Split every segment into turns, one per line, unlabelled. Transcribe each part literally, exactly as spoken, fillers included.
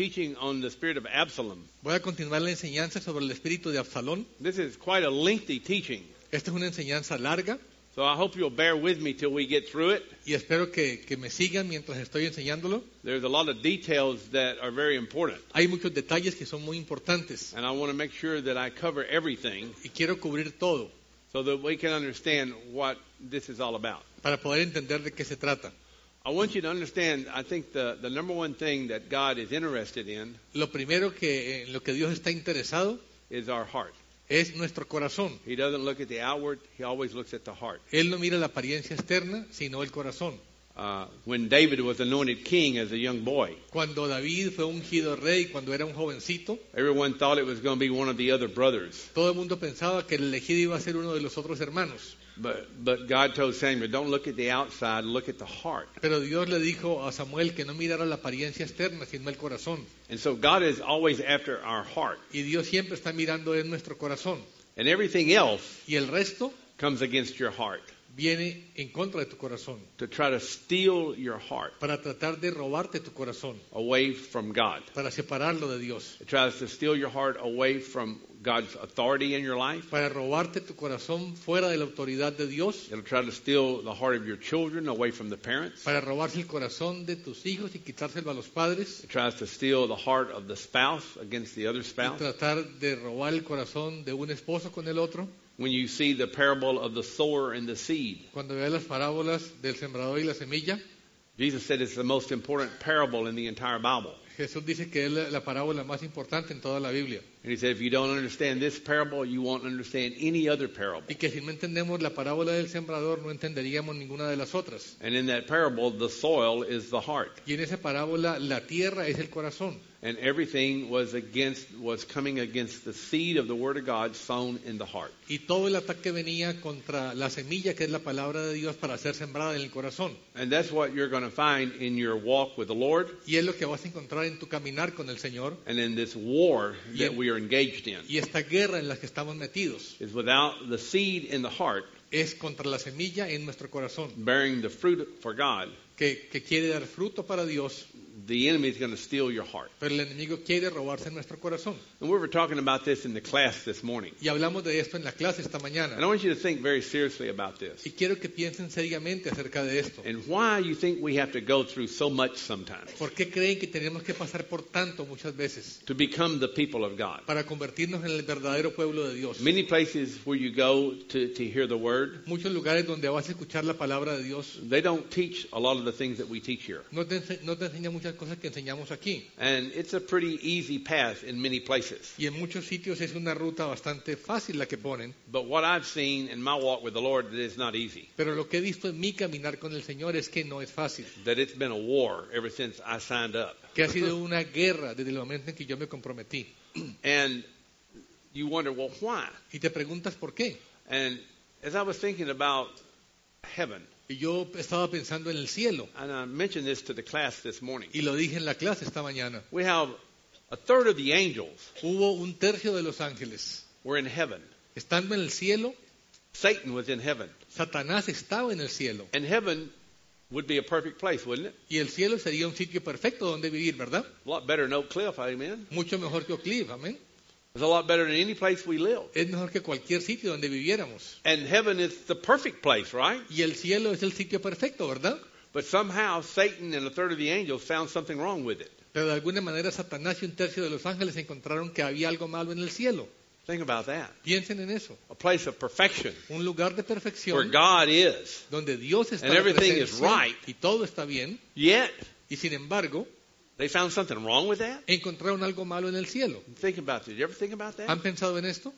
teaching on the spirit of Absalom.
Voy a continuar la enseñanza sobre el espíritu de Absalón.
This is quite a lengthy teaching.
Esta es una enseñanza larga
So I hope you'll bear with me till we get through it.
y espero que, que me sigan mientras estoy enseñándolo.
There's a lot of details that are very important.
Hay muchos detalles que son muy importantes
And I want to make sure that I cover everything
y quiero cubrir todo
so that we can understand what this is all about.
para poder entender de qué se trata.
I want you to understand, I think the, the number one thing that God is interested in
Lo primero que en lo que Dios está interesado
is our heart.
es nuestro corazón.
He doesn't look at the outward, he always looks at the heart.
Él no mira la apariencia externa, sino el corazón.
Uh, when David was anointed king as a young boy,
Cuando David fue ungido rey, cuando era un jovencito,
everyone thought it was going to be one of the other brothers.
todo el mundo pensaba que el elegido iba a ser uno de los otros hermanos.
But, but God told Samuel, don't look at the outside, look at the heart.
Pero Dios le dijo a Samuel que no mirara la apariencia externa, sino el corazón.
And so God is always after our heart.
Y Dios siempre está mirando en nuestro corazón.
And everything else
Y el resto
comes against your heart,
viene en contra de tu corazón,
to try to steal your heart
para tratar de robarte tu corazón,
away from God.
para separarlo de Dios,
It tries to steal your heart away from God's authority in your life.
para robarte tu corazón fuera de la autoridad de Dios,
It'll try to steal the heart of your children away from the parents.
para robarse el corazón de tus hijos y quitárselo a los padres,
It tries to steal the heart of the spouse against the other
y
spouse.
tratar de robar el corazón de un esposo con el otro.
When you see the parable of the sower and the seed,
Cuando veas las parábolas del sembrador y la semilla,
Jesus said it's the most important parable in the entire Bible.
Jesús dice que es la, la parábola más importante en toda la Biblia.
And he said, if you don't understand this parable, you won't understand any other parable.
Y que si no entendemos la parábola del sembrador, no entenderíamos ninguna de las otras.
And in that parable, the soil is the heart.
Y en esa parábola, la tierra es el corazón.
And everything was against, was coming against the seed of the Word of God sown in the heart.
Y todo el ataque venía contra la semilla, que es la palabra de Dios, para ser sembrada en el corazón.
And that's what you're going to find in your walk with the Lord
Y es lo que vas a encontrar en tu caminar con el Señor.
and in this war that
Y-
we are engaged in.
Y esta guerra en la que estamos metidos
Is without the seed in the heart
es contra la semilla en nuestro corazón,
bearing the fruit for God,
que, que quiere dar fruto para Dios,
the enemy is going to steal your heart.
pero el enemigo quiere robarse nuestro corazón.
And we were talking about this in the class this morning.
Y hablamos de esto en la clase esta mañana.
And I want you to think very seriously about this
Y quiero que piensen seriamente acerca de esto.
and why you think we have to go through so much sometimes
¿Por qué creen que tenemos que pasar por tanto muchas veces
to become the people of God.
para convertirnos en el verdadero pueblo de Dios?
Many places where you go to, to hear the word,
Muchos lugares donde vas a escuchar la palabra de Dios
they don't teach a lot of the things that we teach here.
no te, ense- no te enseñan muchas cosas que enseñamos aquí.
And it's a pretty easy path in many places.
Y en muchos sitios es una ruta bastante fácil la que ponen.
But what I've seen in my walk with the Lord, it is not easy.
Pero lo que he visto en mi caminar con el Señor es que no es fácil.
That it's been a war ever since I signed up.
Que ha sido una guerra desde el momento en que yo me comprometí.
And you wonder, well, why?
Y te preguntas por qué.
And as I was thinking about heaven,
Y yo estaba pensando en el cielo.
and I mentioned this to the class this morning,
Y lo dije en la clase esta mañana.
we have a third of the angels
Hubo un tercio de los ángeles.
were in heaven.
Estando en el cielo,
Satan was in heaven.
Satanás estaba en el cielo.
And heaven would be a perfect place, wouldn't it?
Y el cielo sería un sitio perfecto donde vivir, ¿verdad?
A lot better than Oak Cliff, amen?
Mucho mejor que Oak Cliff, amén.
It's a lot better than any place we live.
Es mejor que cualquier sitio donde viviéramos.
And heaven is the perfect place, right?
Y el cielo es el sitio perfecto, ¿verdad?
But somehow Satan and a third of the angels found something wrong with it.
Pero de alguna manera Satanás y un tercio de los ángeles encontraron que había algo malo en el cielo.
Think about that.
Piensen en eso.
A place of perfection
Un lugar de
where
perfección
God is.
donde Dios está
And
de
everything is
presencia
right.
y todo está bien.
Yet,
Y sin embargo,
they found something wrong with that?
encontraron algo malo en el cielo.
Think about this. You ever think about that?
¿Han pensado en esto?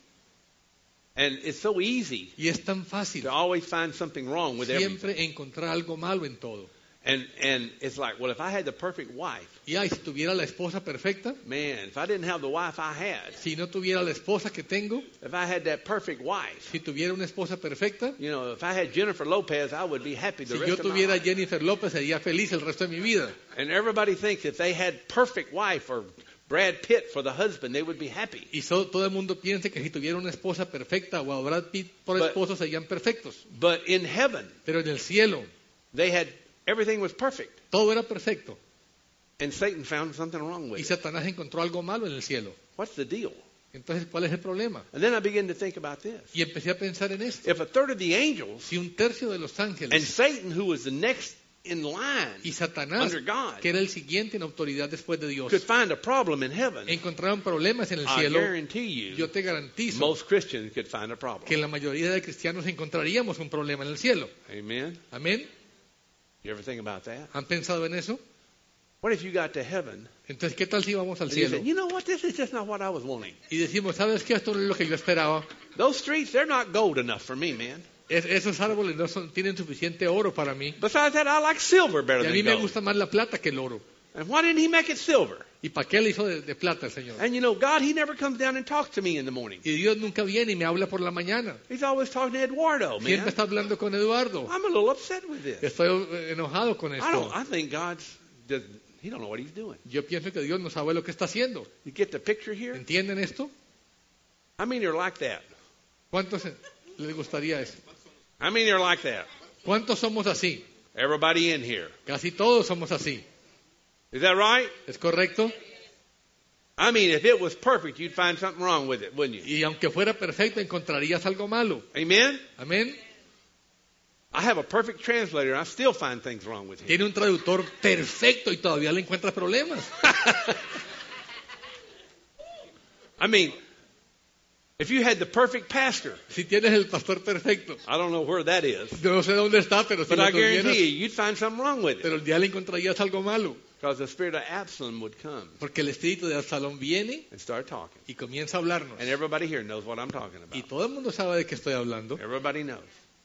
And it's so easy
Y es tan fácil
to always find something wrong with everything.
siempre encontrar algo malo en todo.
And and it's like, well, if I had the perfect wife,
Y ay, si tuviera la esposa perfecta,
man, if I didn't have the wife I had,
si no tuviera la esposa que tengo,
if I had that perfect wife,
si tuviera una esposa perfecta,
you know, if I had Jennifer Lopez, I would be happy the
si yo
rest of my
tuviera
life.
Jennifer López, sería feliz el resto de mi vida.
And everybody thinks if they had perfect wife or Brad Pitt for the husband, they would be happy.
Y so- todo el mundo piensa que si tuviera una esposa perfecta o a Brad Pitt por
But-
esposo serían perfectos.
But in heaven,
Pero en el cielo
they had everything was perfect.
todo era perfecto.
And Satan found something wrong with
y
it.
Satanás encontró algo malo en el cielo.
What's the deal?
Entonces, ¿cuál es el problema?
And then I began to think about this.
Y empecé a pensar en esto.
If a third of the angels
Si un tercio de los
and
ángeles
Satan, who was the next in line
y Satanás,
under God,
que era el siguiente en autoridad después de Dios,
could find a problem in heaven,
encontraron problemas en el
I
cielo,
guarantee
yo
you
te garantizo
most Christians could find a problem.
que la mayoría de cristianos encontraríamos un problema en el cielo.
Amen?
¿Amén?
You ever think about that?
¿Han pensado en eso?
What if you got to heaven
Entonces, ¿qué tal si vamos al
and you
cielo
said, you know what, this is just not what I was wanting.
y decimos, ¿sabes qué? Esto no es lo que yo esperaba.
Those streets, they're not gold enough for me, man.
Es- esos árboles no son, tienen suficiente oro para mí.
Besides that, I like silver better
Y a
than
mí me
gold.
gusta más la plata que el oro.
And why didn't he make it silver?
¿Y para qué le hizo de, de plata el Señor?
And you know, God, he never comes down and talks to me in the morning.
Y Dios nunca viene y me habla por la mañana.
He's always talking to Eduardo,
Siempre
man.
está hablando con Eduardo.
I'm a little upset with this.
Estoy eh, enojado con
I don't.
esto.
I think God's just, he don't know what he's doing.
Yo pienso que Dios no sabe lo que está haciendo.
You get the picture here?
¿Entienden esto?
I mean, you're like that.
¿Cuántos eh, les gustaría eso?
I mean, you're like that.
¿Cuántos somos así?
Everybody in here.
Casi todos somos así.
Is that right?
¿Es correcto?
I mean, if it was perfect, you'd find something wrong with it, wouldn't you?
Y aunque fuera perfecto, encontrarías algo malo.
Amen?
Amén.
I have a perfect translator, and I still find things wrong with him.
Tiene un traductor perfecto y todavía le encuentras problemas.
I mean, if you had the perfect pastor,
Si tienes el pastor perfecto,
I don't know where that is,
yo no sé dónde está, pero si
but
lo
I guarantee
tuvieras,
you, you'd find something wrong with
pero
it.
el día le encontrarías algo malo.
Because the spirit of Absalom would come
Porque el espíritu de Absalón viene
and start talking.
y comienza a hablarnos.
And everybody here knows what I'm talking
Y
about.
todo el mundo sabe de qué estoy hablando.
Everybody knows.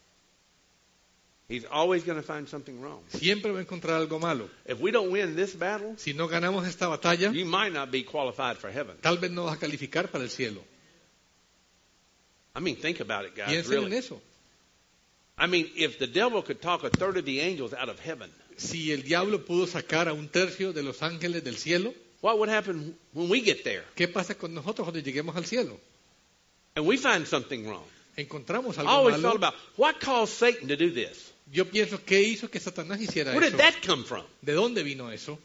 He's always going to find something wrong.
Siempre va a encontrar algo malo.
If we don't win this battle,
Si no ganamos esta batalla,
you might not be qualified for heaven.
tal vez no vas a calificar para el cielo.
I mean, think about it, guys,
Piensen en
really.
eso.
I mean, if the devil could talk a third of the angels out of heaven,
Si el diablo pudo sacar a un tercio de los ángeles del cielo,
what would happen when we get there
¿qué pasa con nosotros cuando lleguemos al cielo?
and we find something wrong?
Encontramos
I
algo
always
malo.
thought about what caused Satan to do this.
Yo pienso, ¿qué hizo que Satanás hiciera
Where
eso?
did that come from?
¿De dónde vino eso?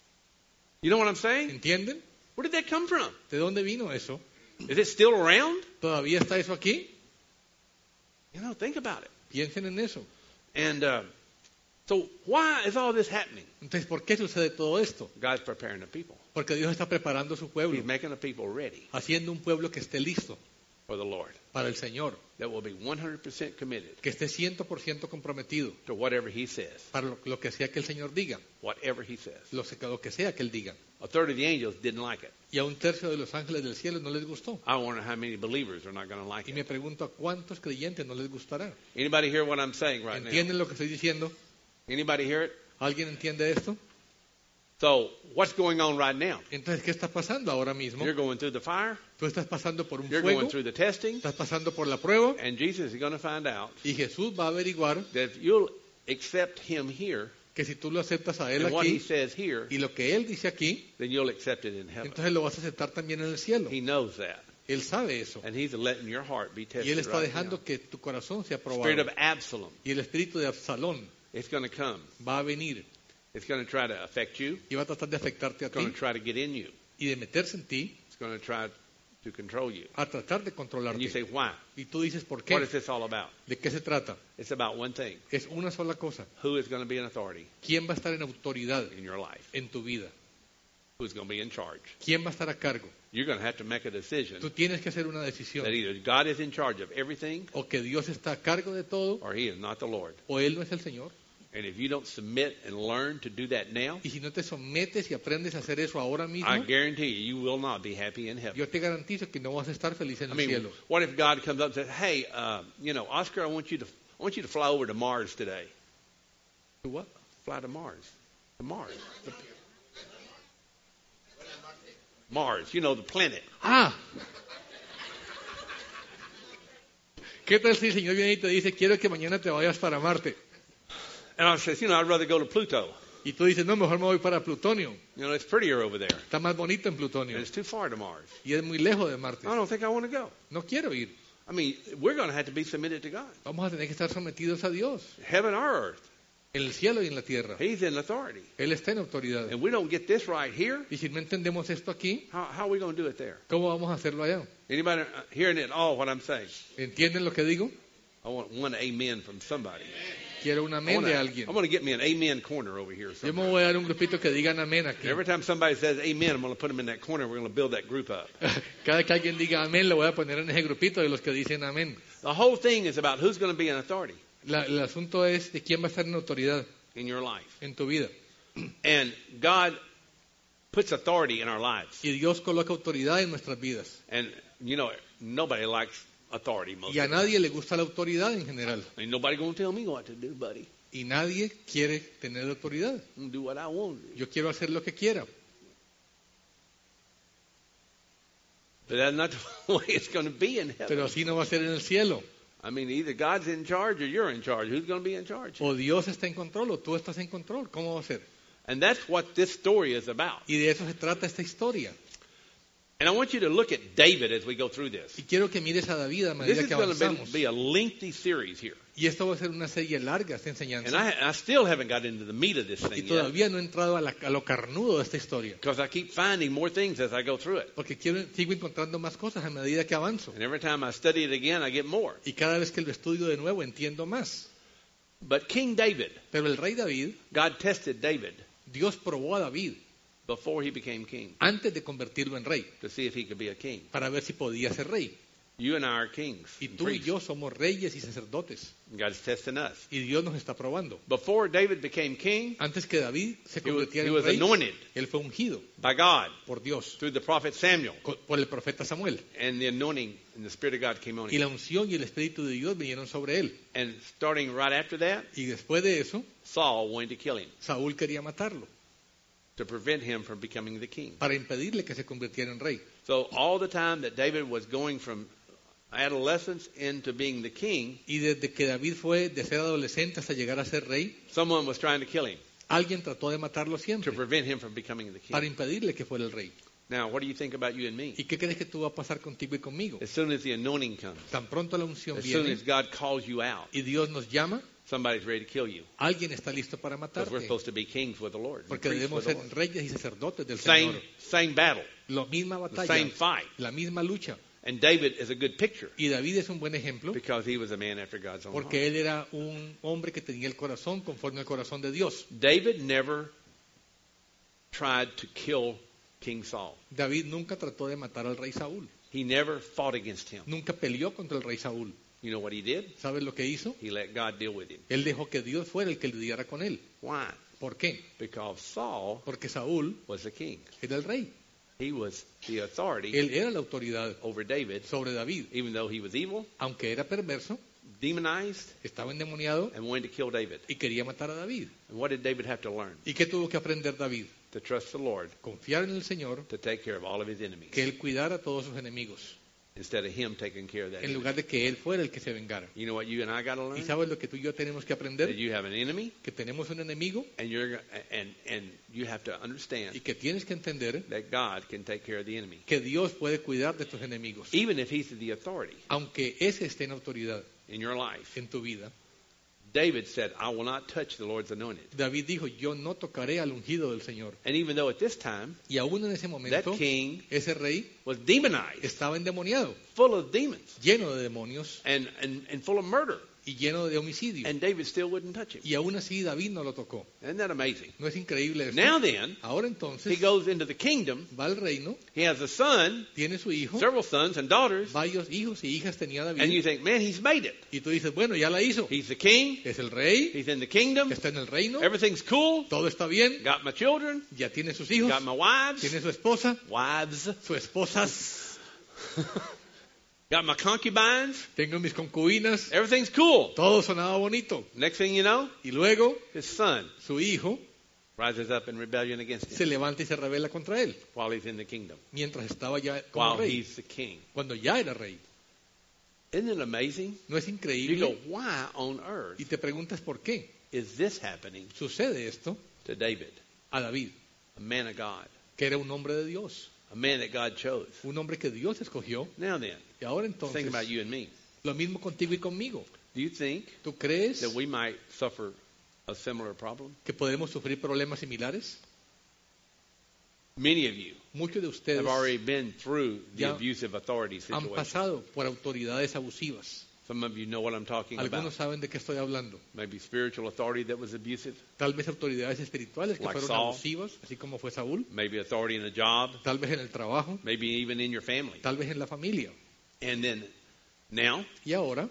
You know what I'm saying?
¿Entienden?
Where did that come from?
¿De dónde vino eso?
Is it still around?
¿Todavía está eso aquí?
You know, think about it.
Piensen en eso.
And uh, so, why is all this happening?
Entonces, ¿por qué sucede todo esto?
God's preparing the people.
Porque Dios está preparando su pueblo,
He's making the people ready
haciendo un pueblo que esté listo
for the Lord,
para el Señor,
that will be one hundred percent committed
que esté cien por ciento comprometido
to whatever He says.
para lo, lo que sea que el Señor diga,
Whatever He says.
lo, se- lo que sea que Él diga.
A third of the angels didn't like it.
Y a un tercio de los ángeles del cielo no les gustó.
I wonder how many believers are not going to like
Y me
it.
pregunto a cuántos creyentes no les gustará.
Anybody hear what I'm saying right now?
¿Entienden lo que estoy diciendo?
Anybody hear it?
¿Alguien entiende esto?
So, what's going on right now?
Entonces, ¿qué está pasando ahora mismo?
You're going through the fire.
Tú estás pasando por un
You're
fuego,
going through the testing.
estás pasando por la prueba,
And Jesus is going to find out
y Jesús va a averiguar
that if you'll accept Him here
que si tú lo aceptas a Él
and what He
aquí
says here,
y lo que Él dice aquí,
then you'll accept it in heaven.
entonces lo vas a aceptar también en el cielo.
He knows that.
Él sabe eso.
And He's letting your heart be
Y
tested
Él está
right now.
dejando que tu corazón sea
Spirit
probado.
of Absalom,
Y el espíritu de Absalón
it's going to come.
va a venir
It's going to try to affect you.
y va a tratar de afectarte a
It's going
ti
to try to get in you.
y de meterse en ti
It's going to try to control you.
a tratar de
And you
controlarte.
say, why?
Y tú dices, ¿por
What
qué?
is this all about?
¿De qué se trata?
It's about one thing.
Es una sola cosa.
Who is going to be in authority
¿Quién va a estar en autoridad
in your life?
en tu vida?
Who's going to be in charge?
¿Quién va a estar a cargo?
You're going to have to make a decision
Tú tienes que hacer una decisión.
that either God is in charge of everything
O que Dios está a cargo de todo,
or He is not the Lord.
o Él no es el Señor.
And if you don't submit and learn to do that now,
Y si no te sometes y aprendes a hacer eso ahora mismo,
I guarantee you, you will not be happy in heaven.
yo te garantizo que no vas a estar feliz en
I
el
mean,
cielo.
what if God comes up and says, "Hey, uh, you know, Oscar, I want you to, I want you to fly over to Mars today.
¿Tú what?
Fly to Mars, to Mars, The- Mars. You know, the planet.
¡Ah! ¿Qué tal si el Señor viene y te dice, quiero que mañana te vayas para Marte?
And I says, you know, I'd rather go to Pluto.
Y tú dices, no, mejor me voy para Plutonio.
You know, it's prettier over there,
Está más bonito en Plutonio.
and it's too far to Mars.
Y es muy lejos de Marte.
I don't think I want to go.
No quiero ir.
I mean, we're going to have to be submitted to God,
Vamos a tener que estar sometidos a Dios.
heaven or earth.
en el cielo y en la tierra.
He's in authority.
Él está en autoridad.
And we don't get this right here,
Y si no entendemos esto aquí,
how, how are we going to do it there?
¿cómo vamos a hacerlo allá?
Anybody uh, hearing it all what I'm saying?
¿Entienden lo que digo?
I want one amen from somebody.
Quiero un
I
amén
wanna,
de
I
alguien.
want to get me an amen corner over here.
Yo
somewhere.
me voy a dar un grupito que digan amén aquí.
Every time somebody says amen, I'm going to put them in that corner. We're going to build that group up.
Cada que alguien diga amén, lo voy a poner en ese grupito de los que dicen amén.
The whole thing is about who's going to be in authority
La- el asunto es de quién va a estar en autoridad
in your life.
en tu vida.
And God puts authority in our lives.
Y Dios coloca autoridad en nuestras vidas.
And, you know, nobody likes authority most
Y a
of the time.
nadie le gusta la autoridad en general.
Ain't nobody going to tell me what to do, buddy.
Y nadie quiere tener autoridad.
I'm going to do what I want to do.
Yo quiero hacer lo que quiera.
But that's not the way it's going to be in heaven.
Pero así no va a ser en el cielo.
I mean, either God's in charge or you're in charge. Who's going to be in charge?
O Dios está en control o tú estás en control. ¿Cómo va a ser?
And that's what this story is about.
Y de eso se trata esta historia.
And I want you to look at David as we go through this.
Y quiero que mires a David a
This
medida
is
que
going to
avanzamos.
be, be a lengthy series here.
Y esto va a ser una serie larga, esta
And
enseñanza.
I, I still haven't got into the meat of this
Y
thing yet.
todavía no he entrado a, la- a lo carnudo de esta historia.
Because I keep finding more things as I go through it.
Porque quiero, sigo encontrando más cosas a medida que avanzo.
And every time I study it again, I get more.
Y cada vez que lo estudio de nuevo entiendo más.
But King David,
Pero el rey David,
God tested David
Dios probó a David
before he became king
antes de convertirlo en rey,
to see if he could be a king.
para ver si podía ser rey.
You and I are kings.
Y
and
tú y
priests.
yo somos reyes y sacerdotes.
God's testing us.
Y Dios nos está probando.
Before David became king,
Antes que David se
he was,
convirtiera
he
en
was
rey,
anointed
él fue ungido
by God
por Dios,
through the prophet Samuel.
co- por el profeta Samuel.
And the anointing and the Spirit of God came on
Y
him.
la unción y el Espíritu de Dios vinieron sobre él.
And starting right after that,
Y después de eso,
Saul wanted to kill him
Saúl quería matarlo
to prevent him from becoming the king.
para impedirle que se convirtiera en rey.
So all the time that David was going from adolescence into being the king,
Y desde que David fue de ser adolescente hasta llegar a ser rey,
someone was trying to kill him
alguien trató de matarlo
to
siempre
prevent him from becoming the
para
king.
impedirle que fuera el rey.
Now, what do you think about you and me?
¿Y qué crees que tú va a pasar contigo y conmigo?
As soon as the anointing comes,
Tan pronto la unción
as soon
viene
as God calls you out,
y Dios nos llama,
somebody's ready to kill you.
alguien está listo para
Because we're
matarte.
supposed to be kings with the Lord. and
Porque
priests
debemos
with the
ser
Lord.
reyes y sacerdotes del
Same,
Señor.
same battle,
La misma
the
batalla,
same fight.
la misma lucha.
And David is a good picture
Y David es un buen ejemplo
because he was a man after God's own heart.
porque él era un hombre que tenía el corazón conforme al corazón de Dios.
David never tried to kill King Saul.
David nunca trató de matar al rey Saúl.
He never fought against him.
Nunca peleó contra el rey Saúl.
You know what he did?
¿Sabes lo que hizo?
He let God deal with him.
Él dejó que Dios fuera el que lidiara con él.
Why?
¿Por qué?
Because Saul
Porque Saúl
was the king.
era el rey.
He was the authority
Él era la autoridad
over David,
sobre David.
even though he was evil,
Aunque era perverso,
demonized,
estaba endemoniado
and wanted to kill David.
y quería matar a David.
And what did David have to learn?
¿Y qué tuvo que aprender David?
To trust the Lord
Confiar en el Señor,
to take care of all of his enemies
que él cuidara a todos sus enemigos,
instead of him taking care of that
en
enemy.
lugar de que él fuera el que se vengara.
You know what you and I got to
¿Y
learn?
sabes lo que tú y yo tenemos que
That
aprender?
you have an enemy,
Que tenemos un enemigo
and you're and and you have to understand
y que tienes que entender
that God can take care of the enemy,
que Dios puede cuidar de tus enemigos,
even if he's the authority
aunque ese esté en autoridad
in your life.
en tu vida.
David said, "I will not touch the Lord's anointed."
David dijo, yo no tocaré al ungido del Señor.
And even though at this time
Y aún en ese
that
momento,
king
ese rey
was demonized,
estaba endemoniado,
full of demons,
lleno de demonios
and and, and full of murder,
y lleno de homicidio.
and David still wouldn't touch him.
Y aún así David no lo tocó.
Isn't that amazing?
¿No es increíble eso?
Now then,
Ahora
he
entonces
goes into the kingdom.
va al reino,
He has a son,
tiene su hijo,
several sons and daughters,
varios hijos y hijas tenía
and you
David.
think, man, he's made it.
Y tú dices, bueno, ya la hizo.
He's the king.
Es el rey,
He's in the kingdom.
está en el reino,
Everything's cool.
todo está bien,
Got my children.
ya tiene sus hijos,
Got my wives.
tiene su esposa,
Wives.
su esposas,
Got my concubines.
tengo mis concubinas,
Everything's cool.
todo sonaba bonito.
Next thing you know,
Y luego
his son
su hijo
rises up in rebellion against
se
him
levanta y se revela contra él,
while he's in the kingdom,
mientras estaba ya como
while
rey,
he's the king.
cuando ya era rey.
Isn't it amazing?
¿No es
You go,
increíble?
why on earth
Y te preguntas por qué
is this happening
sucede esto
to David,
a David,
a man of God,
que era un hombre de Dios,
a man that God chose?
un hombre que Dios escogió.
Now then,
Y ahora
think
entonces,
about you and me.
lo mismo contigo y conmigo.
Do you think
¿Tú crees
that we might suffer a similar problem?
¿Que podemos sufrir problemas similares?
Many of you
Muchos de ustedes
have already been through the
ya
abusive authority
han
situation.
pasado por autoridades abusivas.
Some of you know what I'm talking
Algunos
about.
saben de qué estoy hablando.
Maybe spiritual authority that was abusive,
Tal vez autoridades espirituales que
Like
fueron
Saul.
abusivas, así como fue Saúl.
maybe authority in a job,
Tal vez en el trabajo,
maybe even in your family.
tal vez en la familia.
And then now
Y ahora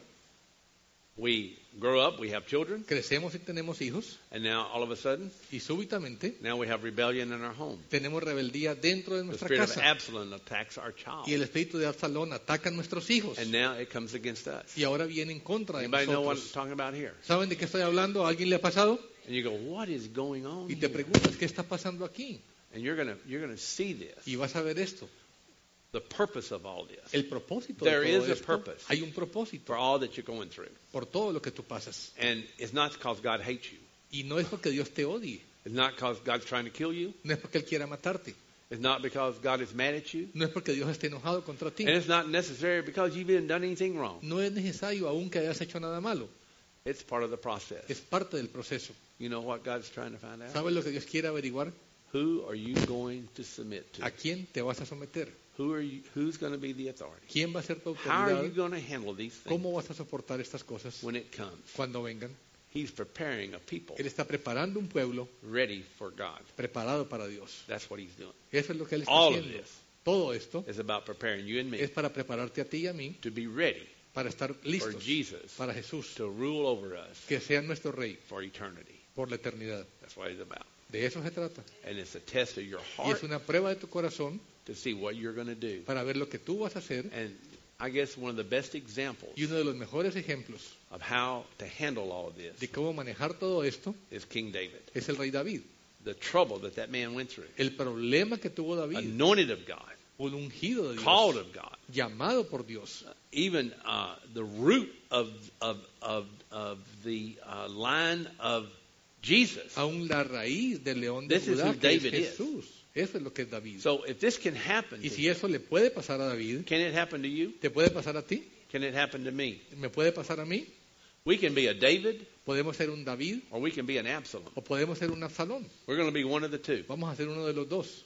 we grow up, we have children,
crecemos y tenemos hijos
and now all of a sudden,
y súbitamente
now we have rebellion in our home.
tenemos rebeldía dentro de
The
nuestra
spirit of
casa.
Absalom attacks our child.
Y el espíritu de Absalón ataca a nuestros hijos.
And now it comes against us.
Y ahora viene en contra de
Anybody know what I'm
nosotros.
talking about here?
¿Saben de qué estoy hablando? ¿A alguien le ha pasado?
And you go, what is going on
Y te
here?
preguntas, ¿qué está pasando aquí?
And you're going to you're going to see this.
Y vas a ver esto.
The purpose of all this.
El propósito
There
de todo
is a
esto,
purpose.
hay un propósito
For all that you're going through.
por todo lo que tú pasas.
And it's not because God hates you.
Y no es porque Dios te odie,
It's not because God's trying to kill you.
no es porque Él quiera matarte,
It's not because God is mad at you.
no es porque Dios esté enojado contra ti.
And it's not necessary because you've even done anything wrong.
No es necesario aún que hayas hecho nada malo,
It's part of the process.
es parte del proceso.
You know what God's trying to find out?
¿Sabes lo que Dios quiere averiguar?
Who are you going to submit to?
¿A quién te vas a someter?
Who are you, who's going to be the authority?
¿Quién va a ser tu
How are you
autoridad?
going to handle these things
¿Cómo vas a soportar estas cosas
when it comes?
cuando vengan?
He's preparing a people
Él está preparando un pueblo
ready for God.
preparado para Dios.
That's what he's doing.
Eso es lo que Él está
All of
haciendo.
this
Todo esto
is about preparing you and me
es para prepararte a ti y a mí
to be ready
para estar
for
listos
Jesus
para Jesús,
to rule over us
que sea nuestro Rey
for eternity.
por la eternidad.
That's what he's about.
De eso se trata.
And it's a test of your
Y
heart
es una prueba de tu corazón
to see what you're going to do.
para ver lo que tú vas a hacer.
And I guess one of the best examples
Y uno de los mejores ejemplos
of how to handle all of this
de cómo manejar todo esto
is King David.
es el rey David.
The trouble that that man went through.
El problema que tuvo David,
Anointed of God,
un ungido de
called
Dios,
of God.
llamado por Dios.
Even uh, the root of of of, of the uh, line of Jesus.
Aún la raíz del león de
This is
Judá,
who
que es
David is.
Jesús. Eso es lo que es David.
So if this can happen,
Y
to
si
you,
eso le puede pasar a David,
can it happen to you?
¿te puede pasar a ti?
Can it happen to me?
¿Me puede pasar a mí?
We can be a David
Podemos ser un David
or we can be an Absalom.
o podemos ser un Absalón.
We're going to be one of the two.
Vamos a ser uno de los dos.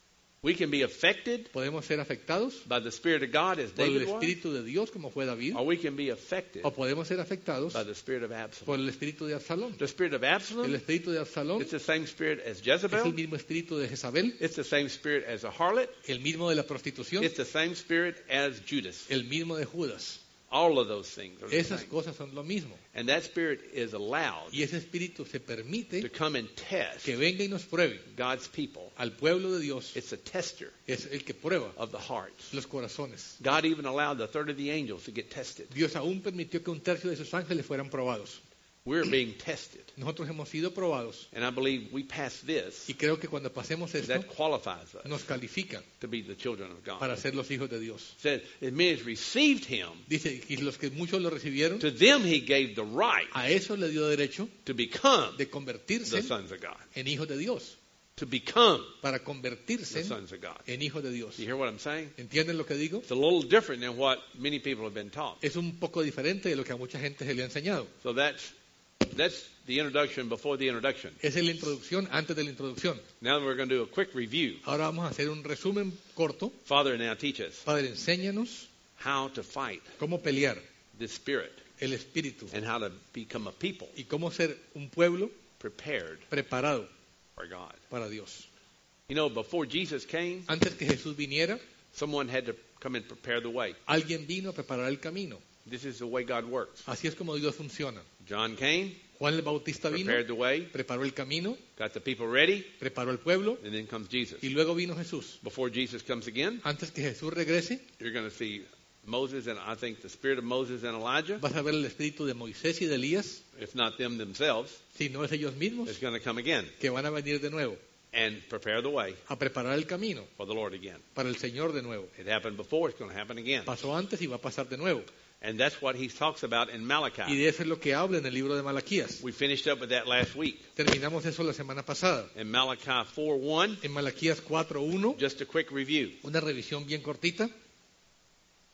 We can be affected
Podemos ser afectados
by the Spirit of God as
por el
David was,
Espíritu de Dios como fue David,
or we can be affected
o podemos ser afectados
by the Spirit of Absalom.
por el Espíritu de Absalón.
The Spirit of
El
Absalom,
Espíritu de Absalón
it's the same Spirit as
es el
Jezebel.
mismo espíritu de Jezabel,
It's the same Spirit as a harlot.
el mismo de la prostitución,
It's the same Spirit as Judas.
el mismo de Judas.
All of those things are the
Esas
same.
cosas son lo mismo.
And that Spirit is allowed
Y ese espíritu se
to
permite
come and test
que venga y nos pruebe.
God's people.
Al pueblo de Dios
It's a tester
es el que prueba
of the hearts.
los corazones.
God even allowed the third of the angels to get tested.
Dios aún permitió que un tercio de sus ángeles fueran probados.
We're being tested.
Nosotros hemos sido probados
And I believe we pass this,
y creo que cuando pasemos esto
that qualifies us
nos califica
to be the children of God.
para ser los hijos de Dios.
It said, as many as received him,
Dice que los que muchos lo recibieron,
to them he gave the right
a eso le dio derecho
to become
de convertirse
the sons of God.
en hijos de Dios,
To become
para
the
convertirse
sons of God.
en hijos de Dios.
You hear what I'm saying?
¿Entienden lo que digo?
It's a little different than what many people have been taught.
Es un poco diferente de lo que a mucha gente se le ha enseñado.
So that's that's the introduction before the introduction.
Esa es la introducción antes de la introducción.
Now we're going to do a quick review.
Ahora vamos a hacer un resumen corto.
Father, now teach us
Padre, enséñanos
how to fight
cómo pelear
this spirit
el espíritu
and how to become a people
y cómo ser un pueblo
prepared
preparado
for God.
para Dios.
You know, before Jesus came,
Antes que Jesús viniera,
someone had to come and prepare the way.
alguien vino a preparar el camino.
This is the way God works.
Así es como Dios funciona.
John came,
Juan el Bautista vino,
prepared the way,
preparó el camino,
got the people ready,
preparó el pueblo
and then comes Jesus.
y luego vino Jesús.
Before Jesus comes again,
Antes que Jesús regrese,
you're going to see Moses and I think the spirit of Moses and Elijah,
vas a ver el espíritu de Moisés y de Elías,
if not them themselves,
si no es ellos mismos,
is going to come again
que van a venir de nuevo
and prepare the way
a preparar el camino
for the Lord again.
para el Señor de nuevo.
It happened before, it's going to happen again.
Pasó antes y va a pasar de nuevo.
And that's what he talks about in
Y
Malachi.
de eso es lo que habla en el libro de Malaquías.
We finished up with that last week.
Terminamos eso la semana pasada.
In Malachi four one,
En Malaquías cuatro uno,
just a quick review.
una revisión bien cortita.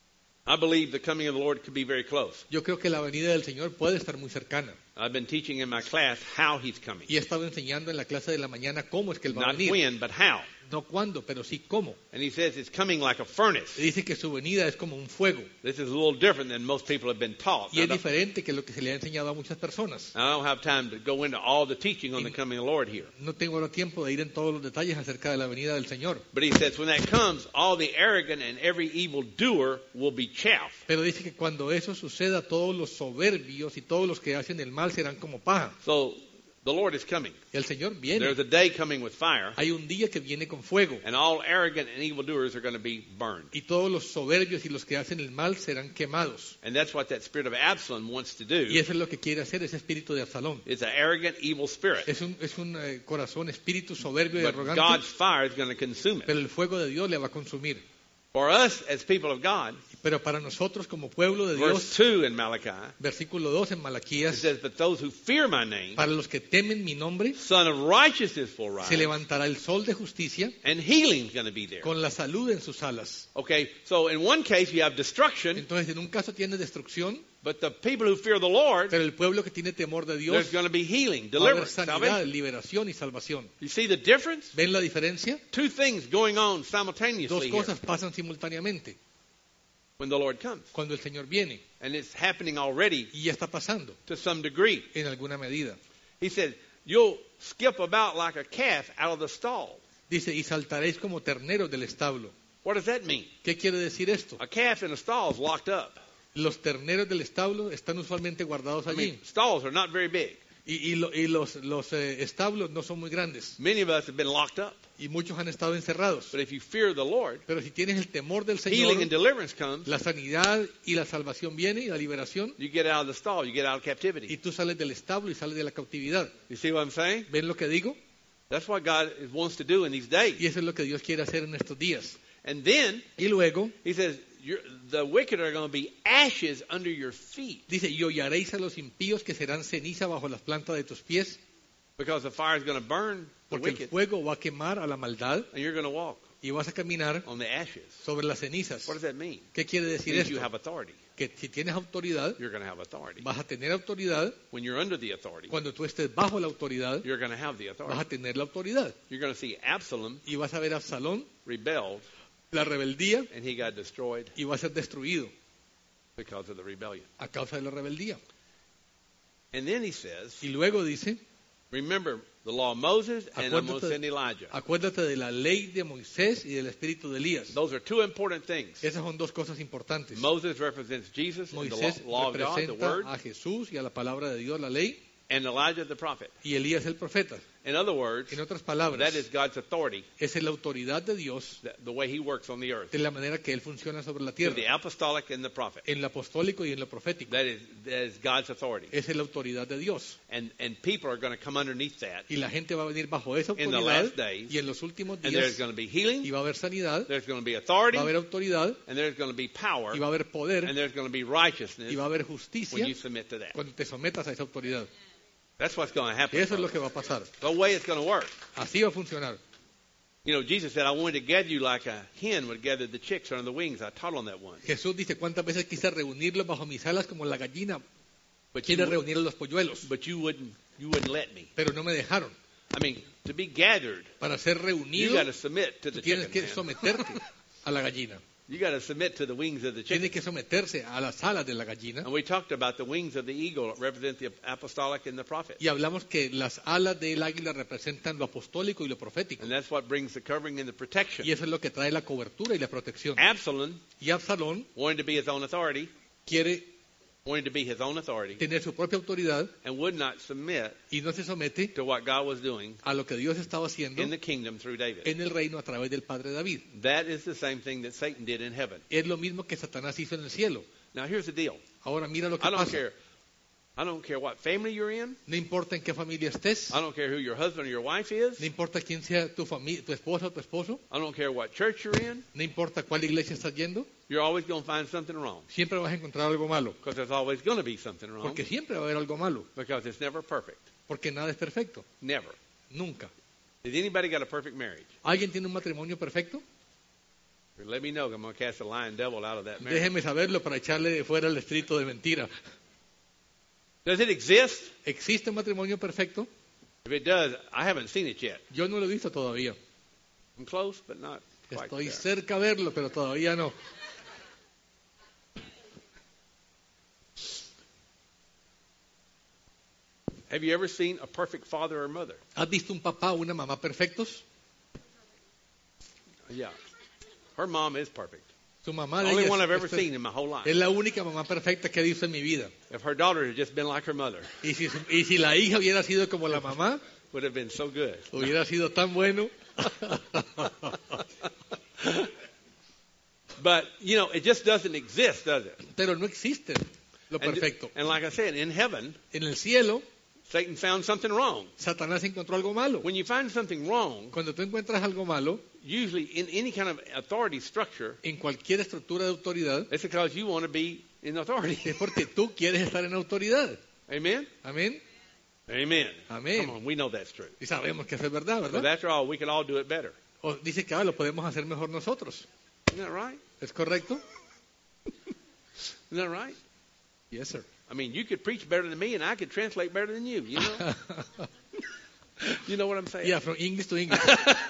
I believe the coming of the Lord could be very close.
Yo creo que la venida del Señor puede estar muy cercana.
I've been teaching in my class how he's coming.
Y he estado enseñando en la clase de la mañana cómo es que Él va a
Not
venir.
when, but how.
No cuándo, pero sí cómo.
And he says it's coming like a furnace.
Y dice que su venida es como un fuego.
This is a little different than most people have been taught.
Y
I
es
don't,
diferente que lo que se le ha enseñado a muchas personas.
I don't have time to go into all the teaching on the coming of the Lord here.
No tengo ahora tiempo de ir en todos los detalles acerca de la venida del Señor.
But he says when that comes, all the arrogant and every evil doer will be chaff.
Pero dice que cuando eso suceda, todos los soberbios y todos los que hacen el mal serán como paja.
So the Lord is coming.
El Señor viene.
There's a day coming with fire,
Hay un día que viene con fuego.
and all arrogant and evil doers are going to be burned.
Y todos los soberbios y los que hacen el mal serán quemados.
And that's what that spirit of Absalom wants to do.
Y eso es lo que quiere hacer ese espíritu de Absalón.
It's an arrogant, evil spirit.
Es un, es un eh, corazón, espíritu soberbio y
But
arrogante.
God's fire is going to consume it.
Pero el fuego de Dios le va a consumir.
For us as people of God,
Pero para nosotros como pueblo de
verse
Dios,
two in Malachi,
versículo dos en
it
Malaquías,
says, but those who fear my name,
para los que temen mi nombre,
Son of righteousness will rise,
se levantará el sol de justicia
and healing's going to be there.
con la salud en sus alas.
Okay, so in one case you have destruction,
Entonces, en un caso tiene destrucción,
but the people who fear the Lord,
pero el pueblo que tiene temor de Dios
there's going to be healing,
va a haber
deliverance,
sanidad,
salvation.
liberación y salvación.
You see the difference?
¿Ven la diferencia?
Two things going on
Dos
simultaneously here
cosas pasan simultáneamente
when the Lord comes.
cuando el Señor viene,
And it's happening already
y ya está pasando
to some degree.
en alguna medida.
He said, you'll skip about like a calf out of the stall.
Dice, y saltaréis como terneros del establo.
What does that mean?
¿Qué quiere decir esto?
A calf in a stall is locked up.
Los terneros del establo están usualmente guardados
I
allí.
mean, stalls are not very big.
Y, y lo- y los, los eh, establos no son muy grandes.
Many of us have been locked up.
Y muchos han estado encerrados.
But if you fear the Lord,
Pero si tienes el temor del
healing and
Señor,
deliverance comes.
la sanidad y la salvación viene y la liberación.
You get out of the stall, you get out of
Y
captivity.
tú sales del establo y sales de la cautividad.
You see what I'm saying?
¿Ven lo que digo?
That's what God is- wants to do in these days.
Y eso es lo que Dios quiere hacer en estos días.
And then
Y luego
he says, you're, the wicked are going to be ashes under your feet
dice, y hollaréis a los impíos que serán ceniza bajo las plantas de tus pies,
because the fire is going to burn the
porque el
wicked,
fuego va a quemar a la maldad
and you're going to walk
y vas a caminar
on the ashes.
sobre las cenizas.
What does that mean?
¿Qué quiere
It
decir
means you
esto?
have authority.
Que si tienes autoridad,
You're going to have authority.
vas a tener autoridad.
When you're under the authority,
Cuando tú estés bajo la autoridad,
you're going to have the
vas
authority.
a tener la autoridad.
You're going to see Absalom
Y vas a ver a Absalón,
rebelled,
la rebeldía,
and he got destroyed
y va a ser destruido
because of the rebellion.
a causa de la rebeldía.
And then he says,
Y luego dice,
remember the law of Moses, and I'm going to
Acuérdate-
send Elijah.
acuérdate de la ley de Moisés y del espíritu de Elías.
Those are two important things.
Esas son dos cosas importantes.
Moses represents Jesus and the law,
Moisés
law of God, the Word,
representa a Jesús y a la palabra de Dios, la ley,
and Elijah the prophet.
y Elías el profeta.
In other words,
En otras
that
palabras,
is God's authority,
esa es la autoridad de Dios
the, the way he works on the earth,
de la manera que Él funciona sobre la
with
tierra,
the apostolic and the prophet.
en lo apostólico y en lo profético.
That is, that is God's authority.
Esa es la autoridad de Dios.
And, and people are going to come underneath that,
Y la gente va a venir bajo esa
In the
autoridad,
last days,
y en los últimos
and there's
días
going to be
y
healing,
va a haber sanidad,
there's going to be authority,
va a haber autoridad,
and there's going to be power,
y va a haber poder,
and there's going to be righteousness
y va a haber
when
justicia
you submit to that.
cuando te sometas a esa autoridad.
That's what's going to happen.
Eso es lo que va a pasar.
The way it's going to work.
Así va a funcionar.
You know, Jesus said, I wanted to gather you like a hen would gather the chicks under the wings. I taught on that one.
Jesús dice, ¿cuántas veces quise reunirlos bajo mis alas como la gallina
But you,
quiere
would-
reunir a los polluelos?
but you wouldn't you wouldn't let me.
Pero no me dejaron.
I mean, to be gathered,
Para ser
you
reunido,
got to submit to
tú
the
tienes
chicken.
que
man.
someterte a la gallina.
You got to submit to the wings of the chicken.
Tiene que someterse a las alas de la gallina.
And we talked about the wings of the eagle represent the apostolic and the prophet.
Y hablamos que las alas del águila representan lo apostólico y lo profético.
And that's what brings the covering and the protection.
Y eso es lo que trae la cobertura y la protección.
Absalom
Y Absalón
wanted to be his own authority,
quiere
wanted to be his own authority,
tener su propia autoridad
and would not submit
y no se somete
to what God was doing
a lo que Dios estaba haciendo
in the kingdom through David.
en el reino a través del Padre David.
That is the same thing that Satan did in heaven.
Es lo mismo que Satanás hizo en el cielo.
Now here's the deal.
Ahora mira lo que
I don't
pasa.
care. I don't care what family you're in.
No importa en qué familia estés,
I don't care who your husband or your wife is.
no importa quién sea tu familia, tu esposa o tu esposo,
I don't care what church you're in.
no importa cuál iglesia estás yendo,
You're always going to find something wrong.
siempre vas a encontrar algo malo.
Because there's always going to be something wrong.
Porque siempre va a haber algo malo.
Because it's never perfect.
Porque nada es perfecto.
Never.
Nunca.
Has anybody got a perfect marriage?
¿Alguien tiene un matrimonio perfecto?
Let me know. I'm going to cast the lying devil out of that marriage.
Déjeme saberlo para echarle de fuera el estrito de mentira.
Does it exist?
¿Existe un matrimonio perfecto?
If it does, I haven't seen it yet.
Yo no lo he visto todavía.
I'm close, but not quite
Estoy
there.
cerca a verlo, pero todavía no.
Have you ever seen a perfect father or mother?
¿Has visto un papá o una mamá perfectos?
Yeah. Her mom is perfect.
Su mamá
The
de
only
ella
one
es,
I've ever
es-
seen in my whole life.
es la única mamá perfecta que he visto en mi vida.
If her daughter had just been like her mother,
Y si, su- y si la hija hubiera sido como la mamá,
would have been so good.
hubiera sido tan bueno.
But, you know, it just doesn't exist, does it?
Pero no existe lo
And,
perfecto.
and like I said, in heaven,
En el cielo,
Satan found something wrong.
Satanás encontró algo malo.
When you find something wrong,
Cuando tú encuentras algo malo,
usually in any kind of authority structure,
en cualquier estructura de autoridad,
it's because you want to be in authority.
es porque tú quieres estar en autoridad.
Amen?
Amén.
Amen.
Amén.
Come on, we know that's true.
Y sabemos que eso es verdad,
But
¿verdad?
after all, we could all do it better.
O dice que ah, lo podemos hacer mejor nosotros.
Isn't that right?
¿Es correcto?
Isn't that right?
Yes, sir.
I mean, you could preach better than me, and I could translate better than you. You know, you know what I'm saying?
Yeah, from English to English.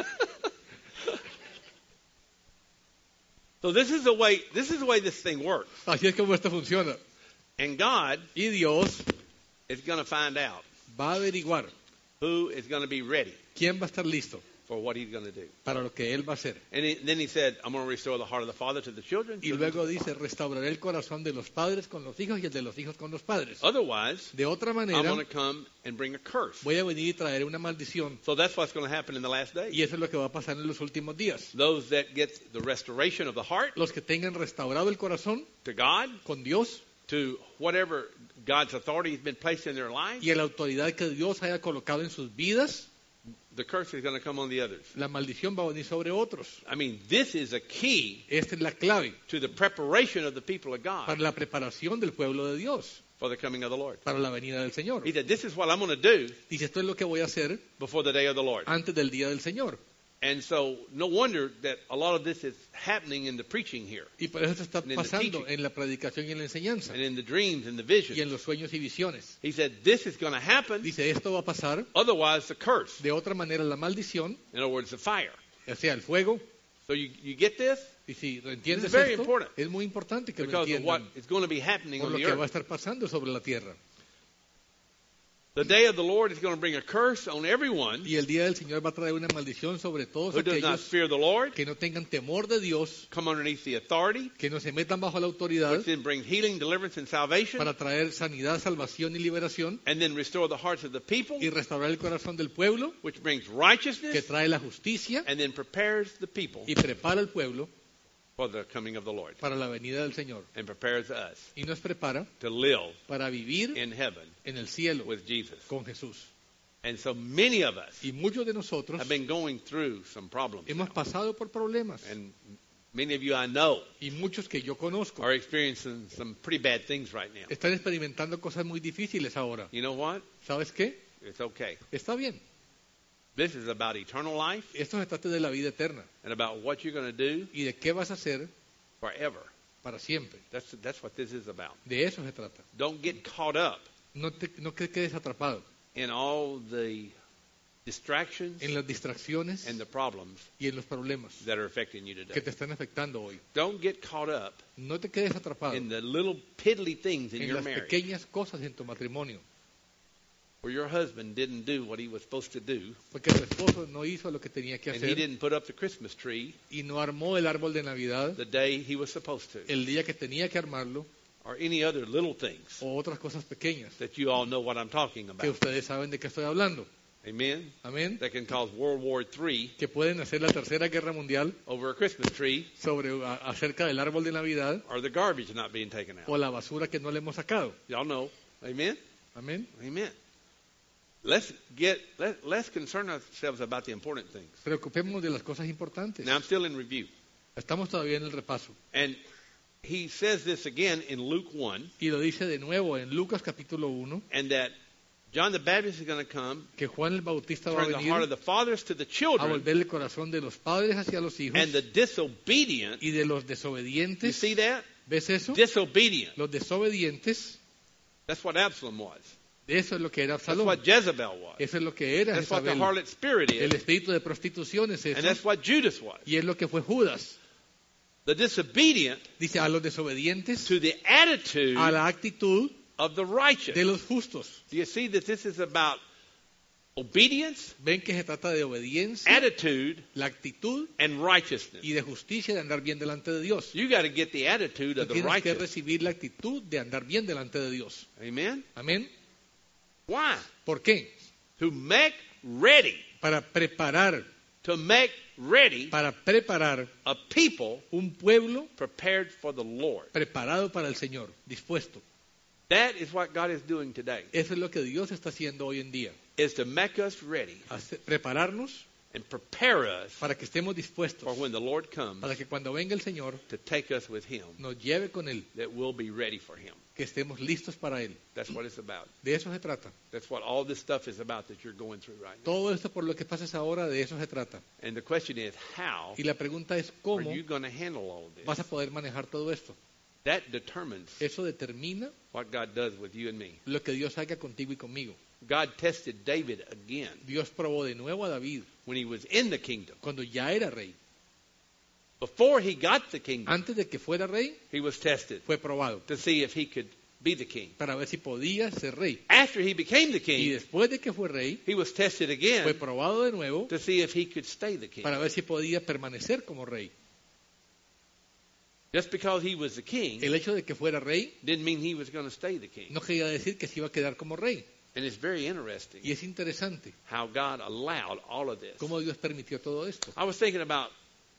So this is the way. This is the way this thing works.
Así es como esto funciona.
And God
Y Dios
is going to find out
va a averiguar
who is going to be ready
quién va a estar listo
for what He's going to do.
para lo que Él va a hacer.
And he, then He said, "I'm going to restore the heart of the father to the children."
Y luego dice, restauraré el corazón de los padres con los hijos y el de los hijos con los padres.
Otherwise,
De otra
I'm
manera,
going to come and bring a curse.
voy a venir y traer una maldición.
So that's what's going to happen in the last days.
Y eso es lo que va a pasar en los últimos días.
Those that get the restoration of the heart
Los que tengan restaurado el corazón
to God,
con Dios
to whatever God's authority has been placed in their lives,
y a la autoridad que Dios haya colocado en sus vidas,
the curse is going to come on the others.
la maldición va a venir sobre otros.
I mean, this is a key
Esta es la clave
to the preparation of the people of
para
God
la preparación del pueblo de Dios,
for the coming of the Lord.
para la venida del Señor.
He said, "This is what I'm going to do
Dice, esto es lo que voy a hacer
before the day of the Lord."
antes del día del Señor.
And so, no wonder that a lot of this is happening in the preaching here,
Y por eso está
And in the
pasando
teaching.
en la predicación y en la enseñanza,
and in the dreams and the
y en
visions.
los sueños y visiones.
He said, "This is going to happen.
Dice, esto va a pasar,
Otherwise, the curse.
de otra manera la maldición,
In other words, the fire."
o sea, el fuego.
So you, you get this?
Y si lo entiendes
This is very
esto,
important.
es muy importante que lo
Because of what
entiendan
is going to be happening
por
on
lo
the
que va a
earth.
estar pasando sobre la tierra.
The day of the Lord is going to bring a curse on everyone
Y el día del Señor va a traer una maldición sobre todos
who does not
aquellos
fear the Lord,
que no tengan temor de Dios,
come underneath the authority,
que no se metan bajo la autoridad
which then brings healing, deliverance, and salvation,
para traer sanidad, salvación y liberación,
and then restore the hearts of the people,
y restaurar el corazón del pueblo,
which brings
que
righteousness,
trae la justicia
and then prepares the people
y prepara al pueblo
for the coming of the Lord,
para la venida del Señor.
and prepares us
Y nos prepara
to live
para vivir
in heaven
en el cielo
with Jesus.
con Jesús.
And so many of us
Y muchos de nosotros
have been going through some problems
hemos
now.
pasado por problemas,
And many of you I know
y muchos que yo conozco
are experiencing some pretty bad things right now.
están experimentando cosas muy difíciles ahora.
You know what?
¿Sabes qué?
It's okay.
Está bien.
This is about eternal life
Esto se trata de la vida eterna
and about what you're going to do
y de qué vas a hacer
forever.
para siempre.
That's that's what this is about.
De eso se trata.
Don't get caught up
No te, no te quedes atrapado
in all the distractions
en las distracciones
and the problems
y en los problemas
that are affecting you
que
today.
te están afectando hoy.
Don't get caught up
No te quedes atrapado
in the little piddly things in
en
your
las
marriage
pequeñas cosas en tu matrimonio,
where your husband didn't do what he was supposed to do
porque tu esposo no hizo lo que tenía que
and he
hacer
didn't put up the Christmas tree
y no armó el árbol de Navidad
the day he was supposed to,
el día que tenía que armarlo,
or any other little things
o otras cosas pequeñas
that you all know what I'm talking
que
about.
ustedes saben de qué estoy hablando.
Amen?
Amén.
That can cause World War Three
Que pueden hacer la tercera guerra mundial
over a Christmas tree
sobre a- acerca del árbol de Navidad
or the garbage not being taken out.
o la basura que no le hemos sacado.
Y'all know. Amen?
Amén.
Amen. Let's get let, let's concern ourselves about the important things.
Preocupémonos de las cosas importantes.
Now I'm still in review.
Estamos todavía en el repaso.
And he says this again in Luke one,
Y lo dice de nuevo en Lucas capítulo uno,
and that John the Baptist is going to come,
que Juan el Bautista va a
turn the heart of
venir
the fathers to the
a
children,
volver el corazón de los padres hacia los hijos
and the disobedient.
y de los
You
desobedientes.
see that?
¿Ves eso?
Disobedient.
Los desobedientes,
That's what Absalom was.
eso es lo que era
That's
Absalón.
what Jezebel was.
Eso es lo que era
That's what the
Jezabel.
harlot spirit
El
is.
espíritu de prostitución es
And
eso.
that's what Judas was.
Y es lo que fue Judas.
The disobedient
Dice a los desobedientes,
to the attitude
a la actitud
of the righteous.
de los justos.
Do you see that this is about obedience,
Ven que se trata de obediencia,
attitude,
la actitud
and righteousness?
y de justicia, de andar bien delante de Dios.
You got to get the attitude
Tú
of the
tienes que
righteous.
recibir la actitud de andar bien delante de Dios.
Amen?
Amén.
Why?
¿Por qué?
To make ready,
Para preparar,
to make ready
para preparar
a people
un pueblo
prepared for the Lord.
preparado para el Señor, dispuesto.
That is what God is doing today,
Eso es lo que Dios está haciendo hoy en día.
is to make us ready
Hace- prepararnos
and prepare us
para que estemos dispuestos,
for when the Lord comes
para que cuando venga el Señor
to take us with Him,
nos lleve con Él,
that we'll be ready for Him.
que estemos listos para Él.
That's what it's about.
De eso se trata.
That's what all this stuff is about that you're going through right now.
Todo esto por lo que pasas ahora, de eso se trata.
And the question is, how
Y la pregunta es,
are
¿cómo
you going to handle all of
vas a
this?
poder manejar todo esto?
That determines
Eso determina
what God does with you and me.
lo que Dios haga contigo y conmigo.
God tested David again
Dios probó de nuevo a David
when he was in the kingdom.
cuando ya era rey.
Before he got the kingdom,
Antes de que fuera rey,
he was tested
fue probado
to see if he could be the king.
para ver si podía ser rey.
After he became the
Y
king,
después de que fue rey,
he was tested
fue
again
probado de nuevo
to see if he could stay the king.
para ver si podía permanecer como rey.
Just because he was the king
El hecho de que fuera rey
didn't mean he was going to stay the king.
no quería decir que se iba a quedar como rey.
And it's very interesting
Y es interesante
how God allowed all of this.
cómo Dios permitió todo esto.
I was thinking about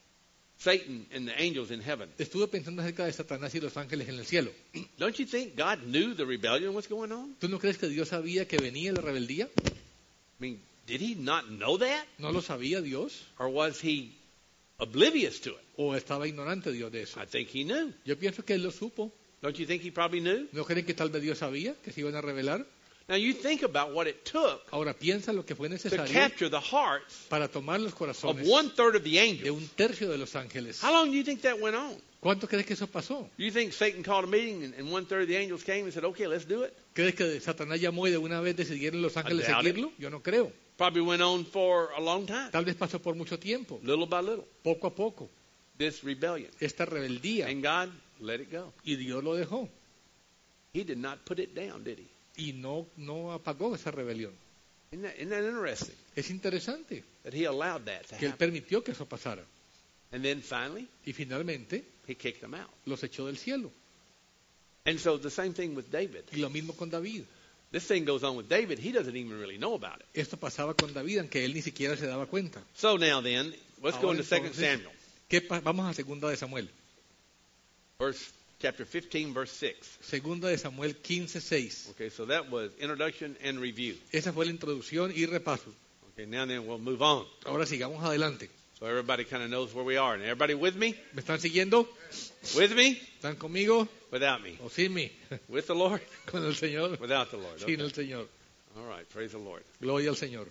Satan and the angels in heaven.
Estuve pensando acerca de Satanás y los ángeles en el cielo.
Don't you think God knew the rebellion was going on?
¿Tú no crees que Dios sabía que venía la rebeldía?
I mean, did he not know that?
¿No lo sabía Dios?
Or was he oblivious to it?
¿O estaba ignorante Dios de eso?
I think he knew.
Yo pienso que él lo supo.
Don't you think he probably knew?
¿No creen que tal vez Dios sabía que se iban a rebelar?
Now you think about what it took
Ahora piensa lo que fue
to
necesario
capture the hearts
para tomar los
of
corazones
one third of the
de
angels.
un tercio de los ángeles.
How long do you think that went on?
¿Cuánto crees que eso pasó?
Do you think Satan called a meeting and, and one third of the angels came and said, okay, let's do it?
¿Crees que Satanás llamó y de una vez decidieron los ángeles
doubt it.
seguirlo? Yo no creo.
Probably went on for a long time,
Tal vez pasó por mucho tiempo,
little by little,
poco a poco,
this rebellion.
esta rebeldía.
And God let it go.
Y Dios lo dejó.
He did not put it down, did he?
Y no, no apagó esa rebelión.
Isn't that, isn't that interesting?
Es interesante
That he allowed that to
que Él
happen.
permitió que eso pasara.
And then finally,
Y finalmente
he kicked them out.
los echó del cielo.
And so the same thing with David.
Y lo mismo con David.
This thing goes on with David. He doesn't even really know about it.
Esto pasaba con David, aunque él ni siquiera se daba cuenta.
So now then, let's go
Ahora
into Second
entonces,
Samuel,
¿Qué pa- Vamos a segunda de Samuel.
verse chapter fifteen, verse six.
Segunda de Samuel quince seis.
Okay, so that was introduction and review.
Esa fue la introducción y repaso.
Okay, now then we'll move on.
Ahora sigamos adelante.
So everybody kind of knows where we are. And everybody with me?
¿Me están siguiendo?
With me?
¿Están conmigo?
Without me?
¿O sin mí?
With the Lord?
Con el Señor.
Without the Lord.
Sin
Okay.
el Señor.
All right, praise the Lord.
Gloria al Señor.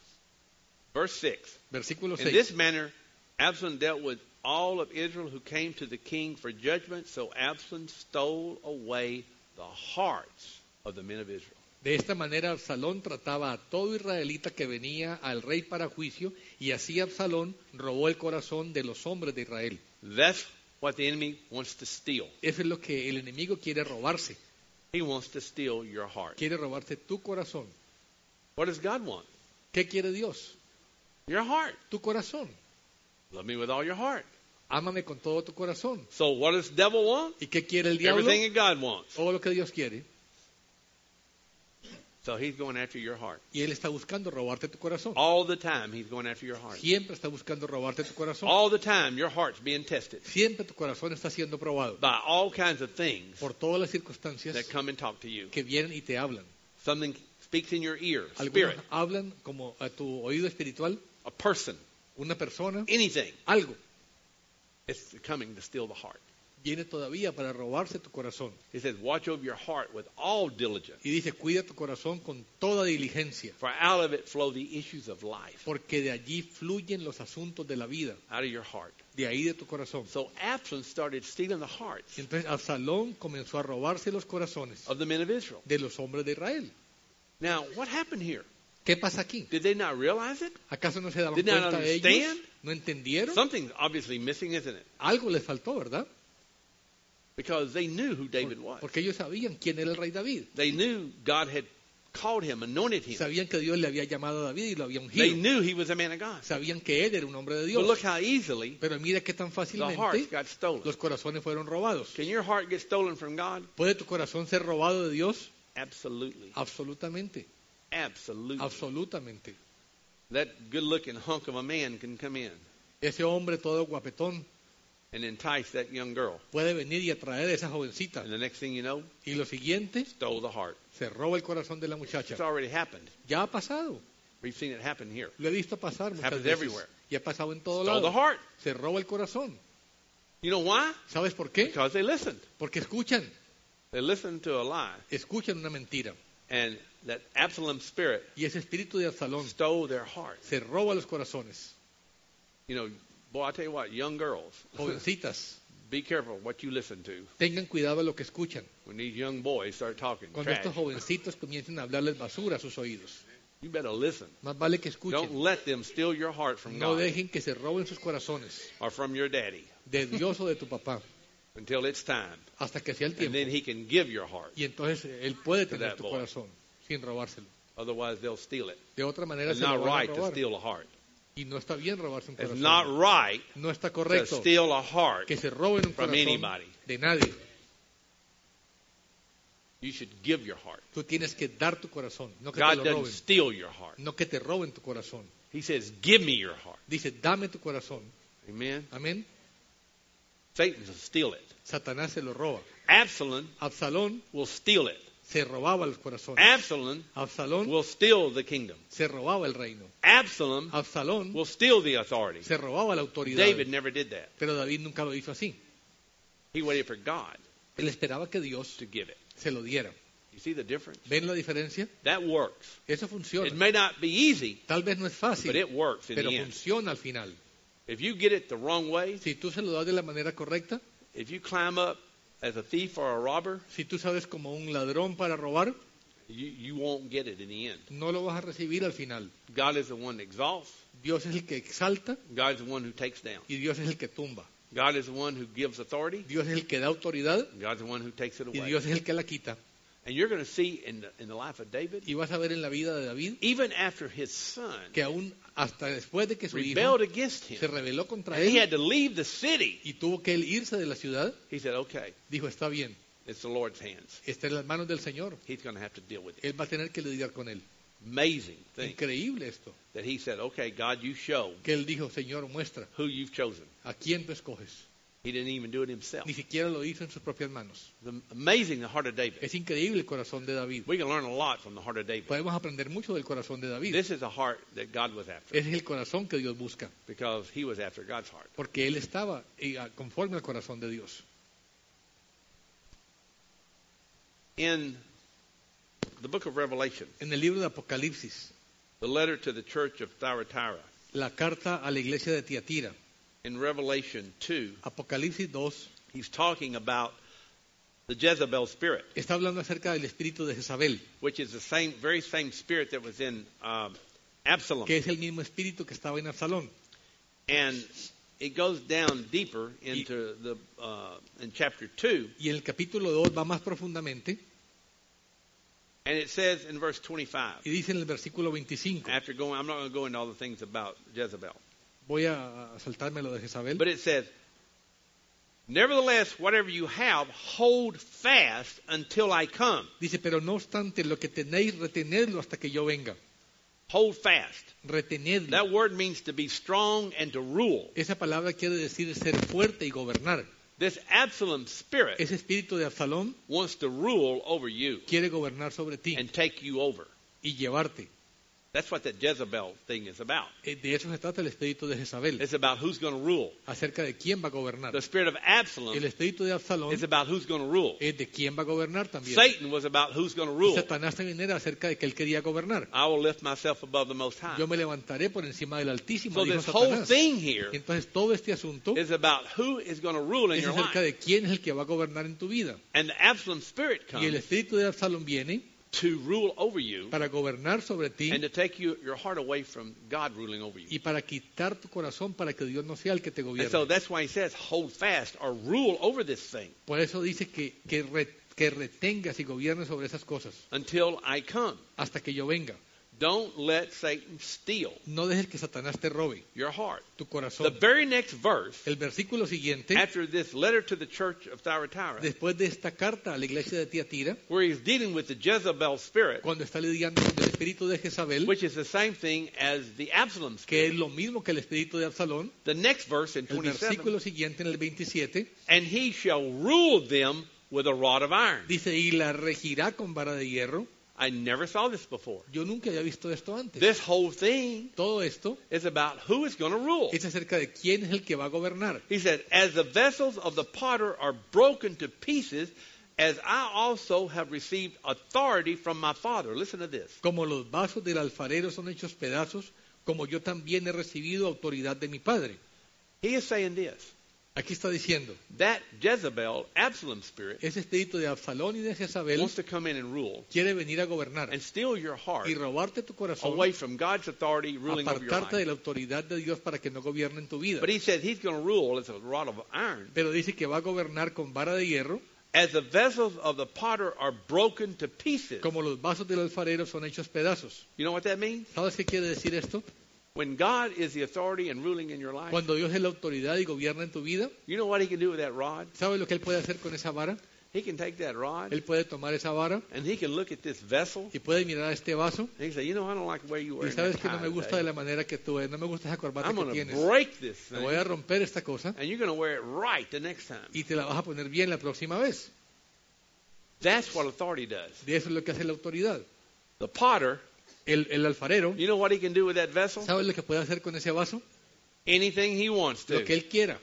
Verse six.
Versículo
In
seis.
this manner, Absalom dealt with all of Israel who came to the king for judgment. So Absalom stole away the hearts of the men of Israel.
De esta manera Absalón trataba a todo israelita que venía al rey para juicio, y así Absalón robó el corazón de los hombres de Israel.
That's what the enemy wants to steal.
Eso es lo que el enemigo quiere robarse.
He wants to steal your heart.
Quiere robarse tu corazón.
What does God want?
¿Qué quiere Dios?
Your heart.
Tu corazón.
Love me with all your heart.
Ámame con todo tu corazón.
So what does the devil want?
¿Y qué quiere el diablo?
Everything that God wants.
Todo lo que Dios quiere.
So he's going after your heart.
Y él está buscando robarte tu corazón.
All the time he's going after your heart.
Siempre está buscando robarte tu corazón.
All the time your heart's being tested
Siempre tu corazón está siendo probado
by all kinds of things
por todas las circunstancias
that come and talk to you.
que vienen y te hablan.
Something speaks in your ear,
Algunos
spirit,
hablan como a tu oído espiritual,
a person,
una persona,
anything.
algo.
It's coming to steal the heart.
viene todavía para robarse tu corazón.
He says, watch over your heart with all diligence,
Y dice, cuida tu corazón con toda diligencia,
for out of it flow the issues of life,
porque de allí fluyen los asuntos de la vida,
out of your heart.
de ahí de tu corazón.
So Absalom started stealing the hearts
Y entonces Absalón comenzó a robarse los corazones
of the men of Israel.
de los hombres de Israel.
Now, what happened here?
¿Qué pasa aquí?
Did they not realize it?
¿Acaso no se daban
Did not
cuenta ellos?
understand?
¿No entendieron?
Something's obviously missing, isn't it?
Algo les faltó, ¿verdad?
Because they knew who David was.
Porque ellos sabían quién era el rey David.
They knew God had called him, anointed him.
Sabían que Dios le había llamado a David y lo había
They
ungido.
knew he was a man of God.
Sabían que él era un hombre de
But
Dios.
look how easily
Pero mira qué tan
the hearts
fácilmente
got stolen.
los corazones fueron robados.
Can your heart get stolen from God?
¿Puede tu corazón ser robado de Dios?
Absolutely.
Absolutamente.
Absolutely.
Absolutamente.
That good-looking hunk of a man can come in
Ese hombre todo guapetón
and entice that young girl.
puede venir y atraer a esa jovencita.
And the next thing you know,
Y lo siguiente,
stole the heart.
se roba el corazón de la muchacha.
It's already happened.
Ya ha pasado.
We've seen it happen here.
Lo he visto pasar muchas
Happens
veces.
everywhere.
Y ha pasado en todo
Stole the
lado.
heart.
Se roba el corazón.
You know why?
¿Sabes por qué?
Because they listened.
Porque escuchan,
They listened to a lie.
escuchan una mentira.
And that Absalom spirit
Y ese espíritu de Absalón
stole their heart.
se roba los corazones.
You know, boy, I tell you what, young girls,
Jovencitas,
be careful what you listen to
tengan cuidado de lo que escuchan.
when these young boys start talking
Cuando
trash.
estos jovencitos comiencen a hablarles basura a sus oídos.
You better listen.
Más vale que
Don't
escuchen.
let them steal your heart from
No
God
dejen que se roben sus corazones
or from your daddy
de Dios o de tu papá
until it's time.
hasta que sea el
And
tiempo.
then he can give your heart.
Y entonces Él puede tener
that
tu
boy.
corazón sin robárselo.
Otherwise, they'll steal it.
De otra manera
It's
se
not
lo van a
right to
robar.
steal a heart.
Y no está bien robarse un
It's
corazón.
not right
No está
to
correcto
steal a heart.
que se roben un
from
corazón
anybody.
de nadie.
You should give your heart.
Tú tienes que dar tu corazón, no que te
God
lo
doesn't
roben.
steal your heart.
No que te roben tu corazón.
He says, give me your heart.
Dice, dame tu corazón.
Amen.
Amén.
Satan will steal it.
Satanás se lo roba.
Absalom
Absalón
will steal it.
se robaba los corazones.
Absalom
Absalón
will steal the kingdom.
se robaba el reino.
Absalom
Absalón
will steal the authority.
se robaba la autoridad.
David never did that.
Pero David nunca lo hizo así.
He waited for God
Él esperaba que Dios
to give it.
se lo diera.
You see the difference?
¿Ven la diferencia?
That works.
Eso funciona.
It may not be easy,
Tal vez no es fácil,
but it works in
pero
the end.
funciona al final.
If you get it the wrong way,
Si tú se lo das de la manera correcta,
if you climb up as a thief or a robber,
si tú sabes como un ladrón para robar,
you, you won't get it in the end.
no lo vas a recibir al final.
God is the one that exalts.
Dios es el que exalta
God is the one who takes down.
y Dios es el que tumba.
God is the one who gives authority.
Dios es el que da autoridad
God's the one who takes it
y
away.
Dios es el que la quita.
And you're going to see in the, in the life of David,
Y vas a ver en la vida de David
even after his son
que aún hasta después de que su hijo
rebelled against him,
se rebeló contra
and he
él
had to leave the city,
y tuvo que él irse de la ciudad,
he said, okay,
dijo, está bien,
it's the Lord's hands.
está en las manos del Señor.
He's going to have to deal with it.
Él va a tener que lidiar con él.
Amazing thing
Increíble esto.
that he said, okay, God, you show
Que él dijo, Señor, muestra
who you've chosen.
a quién tú escoges.
He didn't even do it himself.
Ni siquiera lo hizo en sus propias manos.
The, amazing the heart of David.
Es increíble el corazón de David.
We can learn a lot from the heart of David.
Podemos aprender mucho del corazón de David.
This is a heart that God was after
Ese es el corazón que Dios busca,
because he was after God's heart.
porque él estaba eh, conforme al corazón de Dios.
In the book of Revelation,
En el libro de Apocalipsis,
the letter to the church of Thyatira,
la carta a la iglesia de Tiatira,
in Revelation two,
Apocalipsis dos,
he's talking about the Jezebel spirit,
está hablando acerca del espíritu de Jezabel,
which is the same, very same spirit that was in um, Absalom.
que es el mismo espíritu que estaba en Absalón.
And it goes down deeper into the uh, in chapter two,
Y en el capítulo dos va más profundamente
and it says in verse twenty-five.
y dice en el versículo veinticinco,
After going, I'm not going to go into all the things about Jezebel,
voy a a saltarme lo de Jezabel,
but it says, nevertheless, whatever you have, hold fast until I come.
dice, pero no obstante lo que tenéis, retenedlo hasta que yo venga.
Hold fast.
Retenedlo.
That word means to be strong and to rule.
Esa palabra quiere decir ser fuerte y gobernar.
This Absalom spirit
Ese espíritu de Absalón
wants to rule over you
quiere gobernar sobre ti
and take you over.
y llevarte.
That's what that Jezebel thing is about.
Eh, De eso se trata el espíritu de Jezabel,
It's about who's going to rule.
acerca de quién va a gobernar.
The spirit of Absalom
El espíritu de Absalón
is about who's going to rule.
es de quién va a gobernar también.
Satan was about who's going to
Y
rule.
Satanás también era acerca de que él quería gobernar.
I will lift myself above the Most High.
Yo me levantaré por encima del Altísimo,
So
dijo
this whole
Satanás.
thing here
Y entonces todo este asunto
is about who is going to rule in
es
your
acerca
life.
de quién es el que va a gobernar en tu vida.
And the Absalom spirit
Y el
comes
espíritu de Absalón viene
to rule over you
para gobernar sobre ti
and to take you, your heart away from God ruling over you.
y para quitar tu corazón para que Dios no sea el que te
And
gobierne.
so that's why he says, hold fast or rule over this thing
Por eso dice que, que, re- que retengas y gobiernes sobre esas cosas
until I come.
hasta que yo venga.
Don't let Satan steal
No dejes que Satanás te robe
your heart.
tu
The
corazón.
very next verse,
El versículo siguiente,
after this letter to the church of Thyatira,
después de esta carta a la iglesia de Tiatira,
where he's dealing with the Jezebel spirit,
cuando está lidiando con el espíritu de Jezabel,
which is the same thing as the Absalom
que es
spirit.
lo mismo que el espíritu de Absalón,
The next verse in
el
twenty-seven,
versículo siguiente en el veintisiete,
and he shall rule them with a rod of iron.
dice, y la regirá con vara de hierro.
I never saw this before.
Yo nunca había visto esto antes.
This whole thing
Todo esto
is about who is going to rule.
es acerca de quién es el que va a gobernar.
He said, as the vessels of the potter are broken to pieces, as I also have received authority from my Father. Listen to this.
Como los vasos del alfarero son hechos pedazos, como yo también he recibido autoridad de mi Padre.
He is saying this.
Aquí está diciendo,
That Jezebel, Absalom spirit,
ese espíritu de Absalón y de Jezabel
wants to come in and rule
quiere venir a gobernar
and steal your heart
y robarte tu corazón,
away from God's authority ruling over your
apartarte de
life.
la autoridad de Dios para que no gobierne en tu vida.
But he said he's going to rule as a rod of iron.
Pero dice que va a gobernar con vara de hierro,
As the vessels of the potter are broken to pieces.
como los vasos del alfarero son hechos pedazos.
You know what that means?
¿Sabes qué quiere decir esto?
When God is the authority and ruling in your life,
Cuando Dios es la autoridad y gobierna en tu vida,
you know what he can do with that rod?
¿sabes lo que Él puede hacer con esa vara?
He can take that rod
Él puede tomar esa vara
and he can look at this vessel
y puede mirar a este vaso
and he can say, you know, I don't like the way you wear
y sabes
that
que no me
tie
gusta
today.
de la manera que tú eres, no me gusta esa corbata
I'm
que
going to
tienes.
break this
Te
thing
voy a romper esta cosa
and you're going to wear it right the next time.
y te la vas a poner bien la próxima vez.
That's what authority does.
De eso es lo que hace la autoridad.
The potter,
El, el alfarero,
you know what he can do with that vessel?
¿sabes lo que puede hacer con ese vaso?
Anything he wants to.
Lo que Él quiera,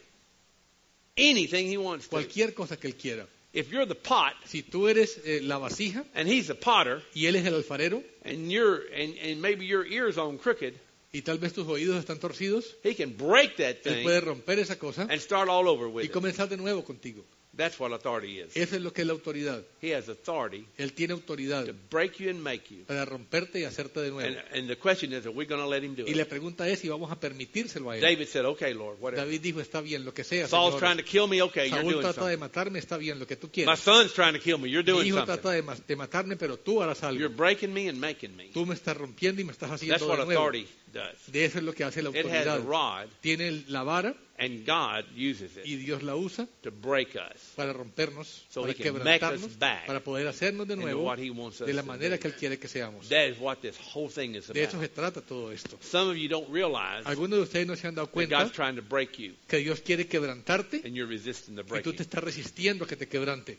Anything he wants to.
cualquier cosa que Él quiera.
If you're the pot
Si tú eres eh, la vasija
and he's the potter
y Él es el alfarero
and you're and, and maybe your ears on crooked,
y tal vez tus oídos están torcidos,
he can break that
Él
thing
puede romper esa cosa
and start all over with
y
it.
comenzar de nuevo contigo.
That's what authority is.
Eso es lo que es la autoridad.
He has authority
Él tiene autoridad
to break you and make you.
para romperte y hacerte de nuevo.
And, and the question is, are we going to let him do
Y la
it?
pregunta es si vamos a permitírselo a Él.
David said, okay, Lord, whatever.
David dijo, está bien, lo que sea,
Saul's
Señor.
trying to kill me, okay, you're
Saúl
doing
trata de
something.
matarme, está bien, lo que tú
My
quieras.
son's trying to kill me, you're
Mi
doing
hijo trata
something.
de, ma- de matarme, pero tú harás algo.
You're breaking me and making me.
Tú me estás rompiendo y me estás
That's
haciendo
what
de nuevo.
authority does.
De eso es lo que hace la
It has a
autoridad.
rod,
Tiene la vara
and God uses
y
it
Dios la usa
to break us
para rompernos,
So
para
he can make us
quebrantarnos,
back
para poder hacernos de
into
nuevo
what he wants us
de la
to
manera
do.
que Él quiere que seamos.
That is what this whole thing is
De eso
about.
se trata todo esto.
Some of you don't realize
Algunos de ustedes no se han dado
that
cuenta
God's trying to break you,
que Dios quiere quebrantarte
and you're resisting the
y tú
breaking.
te estás resistiendo a que te quebrante.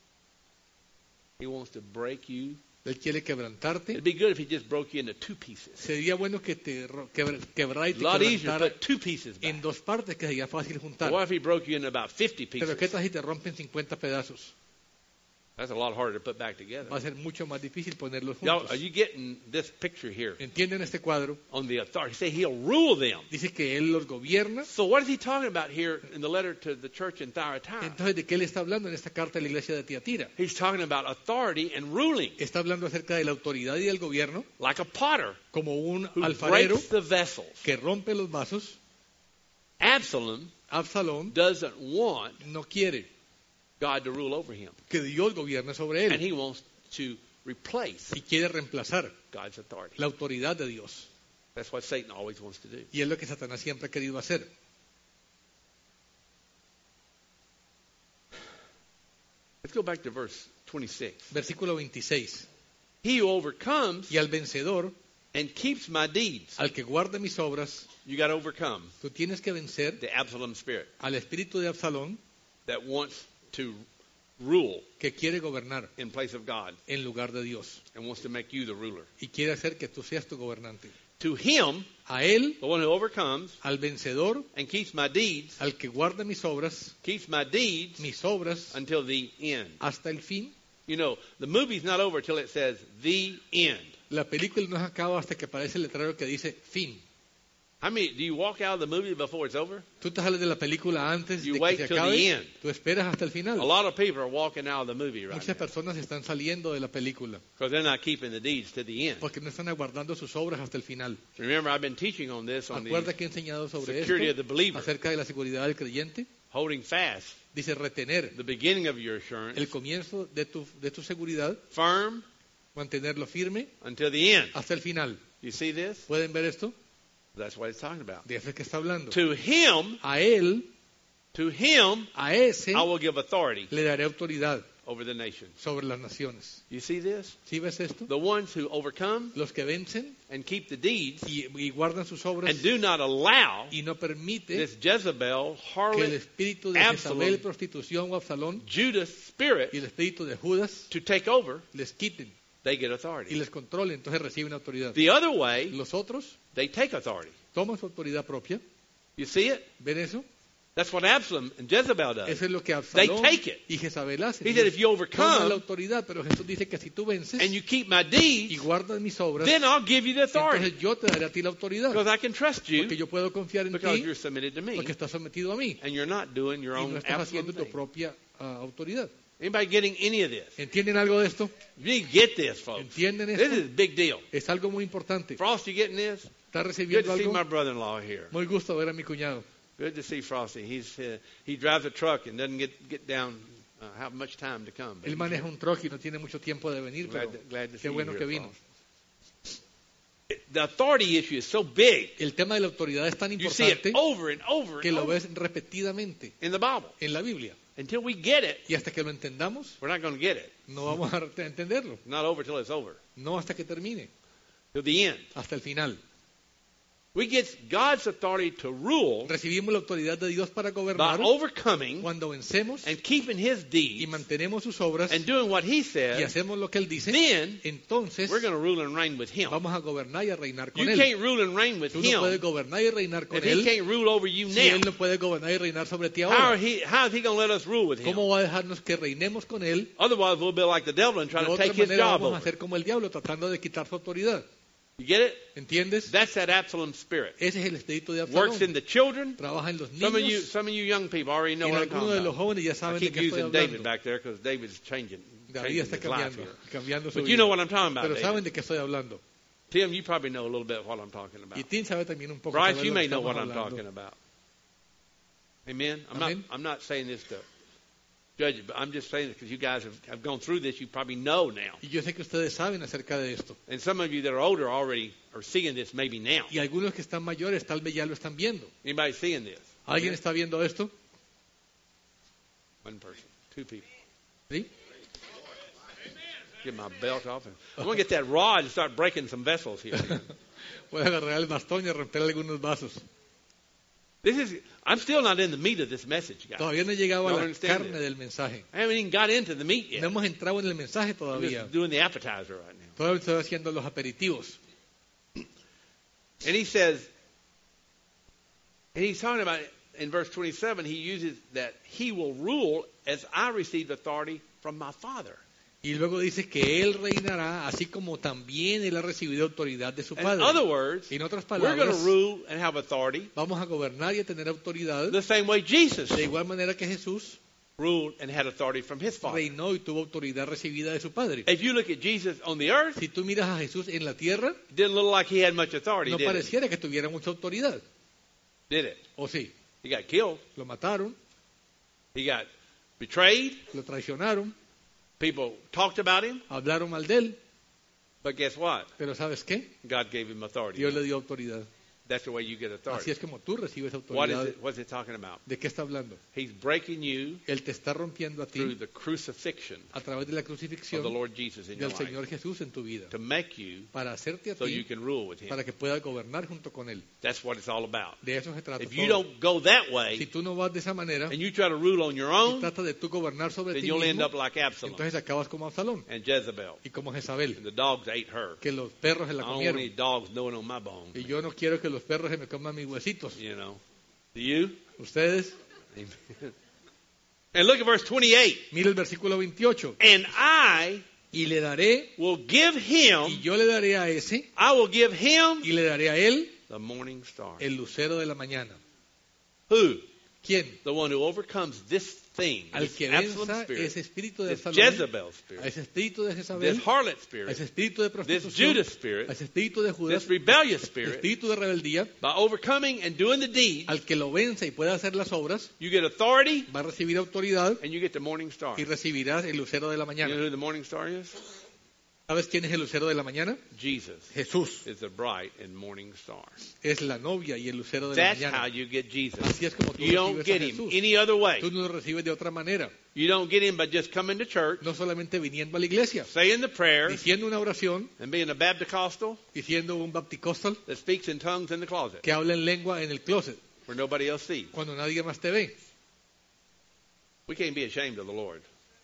He wants to break you.
Él quiere quebrantarte.
It'd be good if he just broke you into two pieces.
Sería bueno que te ro- quebra- quebrara y
A
te
lot easier to
quebrantara
put two pieces back.
en dos partes que sería fácil juntar.
What if he broke you into about fifty
Pero
pieces?
¿qué tal si te rompen cincuenta pedazos?
That's a lot harder to put back together.
Va a ser mucho más difícil ponerlos
Y'all,
juntos.
are you getting this picture here
¿Entienden este cuadro?
on the authority? Say he'll rule them.
Dice que Él los gobierna.
So what is he talking about here in the letter to the church in Thyatira?
Entonces, ¿de qué Él está hablando en esta carta de la iglesia de Tiatira?
He's talking about authority and ruling,
Está hablando acerca de la autoridad y del gobierno
like a potter
como un
who
alfarero
breaks the vessels.
que rompe los vasos.
Absalom
Absalón
doesn't want
no quiere
God to rule over him,
que Dios gobierne sobre
and
él
he wants to replace
y quiere reemplazar
God's authority.
la autoridad de Dios.
That's what Satan always wants to do.
Y es lo que Satanás siempre ha querido hacer.
Let's go back to verse twenty-six.
Versículo veintiséis.
He who overcomes
Y al vencedor,
and keeps my deeds.
al que guarde mis obras,
You got to overcome
tú tienes que vencer
the Absalom spirit
al espíritu de Absalón
that wants to rule
que quiere gobernar
in place of God
en lugar de Dios
and wants to make you the ruler.
y quiere hacer que tú seas tu gobernante.
To him,
A él,
the one who overcomes
al vencedor,
and keeps my deeds,
al que guarda mis obras,
keeps my deeds
mis obras
until the end.
hasta el fin.
You know, the movie's not over till it says the end.
La película no se acaba hasta que aparece el letrero que dice fin.
How many, do you walk out of the movie before it's over?
Tú te sales de la película antes
You
de
wait
que se
till the
acabe.
end.
Tú esperas hasta el
A
final.
lot of people are walking out of the movie right
Muchas
now
personas están saliendo de la película
because they're not keeping the deeds to the end.
porque no están aguardando sus obras hasta el final.
Remember, I've been teaching on this, on
Acuerda
the
que he enseñado sobre
security of
esto
the believer,
acerca de la seguridad del creyente.
holding fast
Dice retener
the beginning of your assurance,
el comienzo de tu, de tu seguridad,
firm
mantenerlo firme
until the end.
hasta el final.
You see this?
¿Pueden ver esto?
That's what it's talking about.
De eso es que está hablando.
To him,
A él,
to him,
a ese,
I will give authority
le daré autoridad
over the nations.
sobre las naciones.
You see this?
¿Sí ves esto?
The ones who overcome
Los que vencen
and keep the deeds
y, y guardan sus obras
and do not allow
y no permite
this Jezebel,
que el
harlot,
espíritu de
Absalom,
Jezabel, prostitución o Absalón
Judas spirit
y el espíritu de Judas
to take over,
les quiten
they get
y
authority.
les controlen, entonces reciben autoridad.
The other way,
Los otros
they take authority.
toman su autoridad propia.
You see it?
¿Ven eso?
That's what Absalom and Jezebel does.
Eso es lo que
They
Absalón
take it.
y Jezabel hacen.
He said, if you
Ellos toman la
overcome
autoridad, pero Jesús dice que si tú vences
and you keep my
y
deeds,
guardas mis obras,
then I'll give you the authority
entonces yo te daré a ti la autoridad.
because I can trust you
Porque yo puedo confiar en
because
ti
you're submitted to me
porque estás sometido a mí
and you're not doing your
y
own
no estás
Absalom
haciendo tu
thing.
propia ah, autoridad.
Anybody getting any of this?
¿Entienden algo de esto?
You need to get this, folks.
¿Entienden
This
esto?
is a big deal.
Es algo muy importante.
Frost, you getting this?
¿Está
Good
recibiendo
to see
algo?
my brother-in-law here.
Muy gusto ver a mi cuñado.
Good to see Frosty. He's uh, he drives a truck and doesn't get get down uh, have much time to come. But
Él maneja un truck y no tiene mucho tiempo de venir,
glad
pero
to, glad to see
qué bueno
you
que
here,
vino.
Frost. The authority issue is so big.
El tema de la autoridad es tan
You see it
importante
over and over
que
and
lo
over
ves repetidamente
in the Bible.
en la Biblia.
Until we get it,
Y hasta que lo entendamos,
we're not going to get it.
no vamos a entenderlo.
Not over till it's over.
No hasta que termine,
Till the end.
hasta el final.
We get God's authority to rule
Recibimos la autoridad de Dios para
by
gobernar
overcoming
cuando vencemos
and keeping His
y
deeds
mantenemos sus obras
and doing what He
y
says.
hacemos lo que Él dice.
Then
Entonces
we're going to rule and reign with Him.
vamos a gobernar y a reinar
You
con Él.
can't rule and reign with
Tú no puedes
Him
gobernar y reinar con
if He
Él
can't rule over you
si Él
now.
no puede gobernar y reinar sobre ti
How,
ahora.
are he, how is He going to let us rule with Him?
¿Cómo va a dejarnos que reinemos con Él?
Otherwise, we'll be like the devil and try
De
to
otra
take His
manera
job
vamos a
over.
hacer como el diablo, tratando de quitar su autoridad.
You get it?
¿Entiendes?
That's that Absalom spirit.
Ese es el espíritu de
Works in
Absalón.
the children.
Trabaja en los
Some of you,
niños.
some of you young people already know
En
what I'm
algunos de
talking
los
about.
jóvenes ya
I
saben de
keep
qué estoy
using David
hablando.
back there because David's changing,
David
changing
está
his life
cambiando,
here.
cambiando su
But you know
vida.
what I'm talking about,
Pero
David.
saben de qué estoy hablando.
Tim, you probably know a little bit what I'm talking about.
Y Tim sabe también un poco
Bryce,
sabe
you
lo
may
que
know
estamos
what I'm
hablando.
talking about. Amen. I'm
Amen.
not. I'm not saying this to judge you, but I'm just saying it because you guys have, have gone through this. You probably know now,
Y yo sé que ustedes saben acerca de esto.
and some of you that are older already are seeing this maybe now.
Y algunos que están mayores tal vez ya lo están viendo.
Anybody seeing this?
¿Alguien está viendo esto?
One person, two people.
¿Sí?
Get my belt off. And I'm gonna get that rod and start breaking some vessels here.
Voy a agarrar el bastón y a romper algunos vasos.
This is. I'm still not in the meat of this message, guys.
Todavía no he llegado a
Don't
la
understand
carne
it.
del mensaje.
I haven't even got into the meat yet.
No hemos entrado en el mensaje
I'm
todavía.
just doing the appetizer right now.
Todavía estoy haciendo los aperitivos.
And he says, and he's talking about in verse twenty-seven, he uses that he will rule as I received authority from my Father.
Y luego dice que Él reinará, así como también Él ha recibido autoridad de su
In
Padre.
other words,
En otras
we're going to
palabras,
rule and have authority
vamos a gobernar y a tener autoridad
the same way Jesus
de igual manera que Jesús
ruled and had authority from his Father.
reinó y tuvo autoridad recibida de su Padre.
If you look at Jesus on the earth,
Si tú miras a Jesús en la tierra,
it didn't look like he had much authority,
no
did it?
pareciera que tuviera mucha autoridad.
Did it?
¿O sí?
He got killed.
Lo mataron,
He got betrayed.
lo traicionaron,
People talked about him.
hablaron mal de Él,
But guess what?
pero ¿sabes qué?
God gave him authority.
Dios le dio autoridad.
That's the way you get
Así
authority.
es como tú recibes
What is
autoridad.
it? What's it talking about?
¿De qué está hablando?
He's breaking you
Él te está rompiendo a
through
ti
the crucifixion
a través de la
of the
crucifixión
Lord Jesus in your
del
life
Señor Jesús en tu vida,
to make you
para hacerte a
so you
ti,
can rule with Him.
para que puedas gobernar junto con Él.
That's what it's all about.
De eso se trata
If you
todo.
don't go that
Si
way
tú no vas de esa manera
and you try to rule on your
y
own,
tratas de tú gobernar sobre
then
ti
you'll end
mismo,
up like Absalom
entonces acabas como Absalón
and Jezebel.
y como Jezabel,
And the dogs ate her.
que los perros se
I
la
don't want any
comieron.
dogs gnawing on my bone.
Y yo no quiero que los perros se me coman mis huesitos.
You know. Do you?
Ustedes,
Amen. And look at verse twenty-eight.
mira el versículo veintiocho.
And I
Y le daré,
will give
y
him,
yo le daré a ese,
I will give him
y le daré a él
the morning star.
el lucero de la mañana.
Who?
¿Quién?
The one who overcomes this thing,
Al
this
que
Absalom
venza
spirit,
ese espíritu de
this
Absalón,
Jezebel
a
spirit,
ese espíritu de
this
Jezabel,
harlot
a
spirit,
ese espíritu de
this
prostitución,
Judas
a
spirit,
ese espíritu de Judas,
this rebellious
a ese
spirit,
espíritu de rebeldía,
by overcoming and doing the deed,
al que lo vence y pueda hacer las obras,
you get authority
va a recibir autoridad
and you get the morning star.
y recibirás el lucero de la
You know
mañana.
who the morning star is?
¿Sabes quién es el lucero de la mañana?
Jesus
Jesús.
is the bright and morning star.
Es la novia y el lucero de la
That's how
mañana.
you get Jesus.
Así es como tú
You don't
recibes
get
a
him
Jesús.
any other way.
Tú no lo recibes de otra manera.
You don't get him by just coming to church,
No solamente viniendo a la iglesia,
saying the prayer,
diciendo una oración,
and being a Baptist
diciendo un bapticostal
that speaks in tongues in the closet
que habla en lengua en el closet,
where nobody else sees.
cuando nadie más te ve.
We can't be ashamed of the Lord.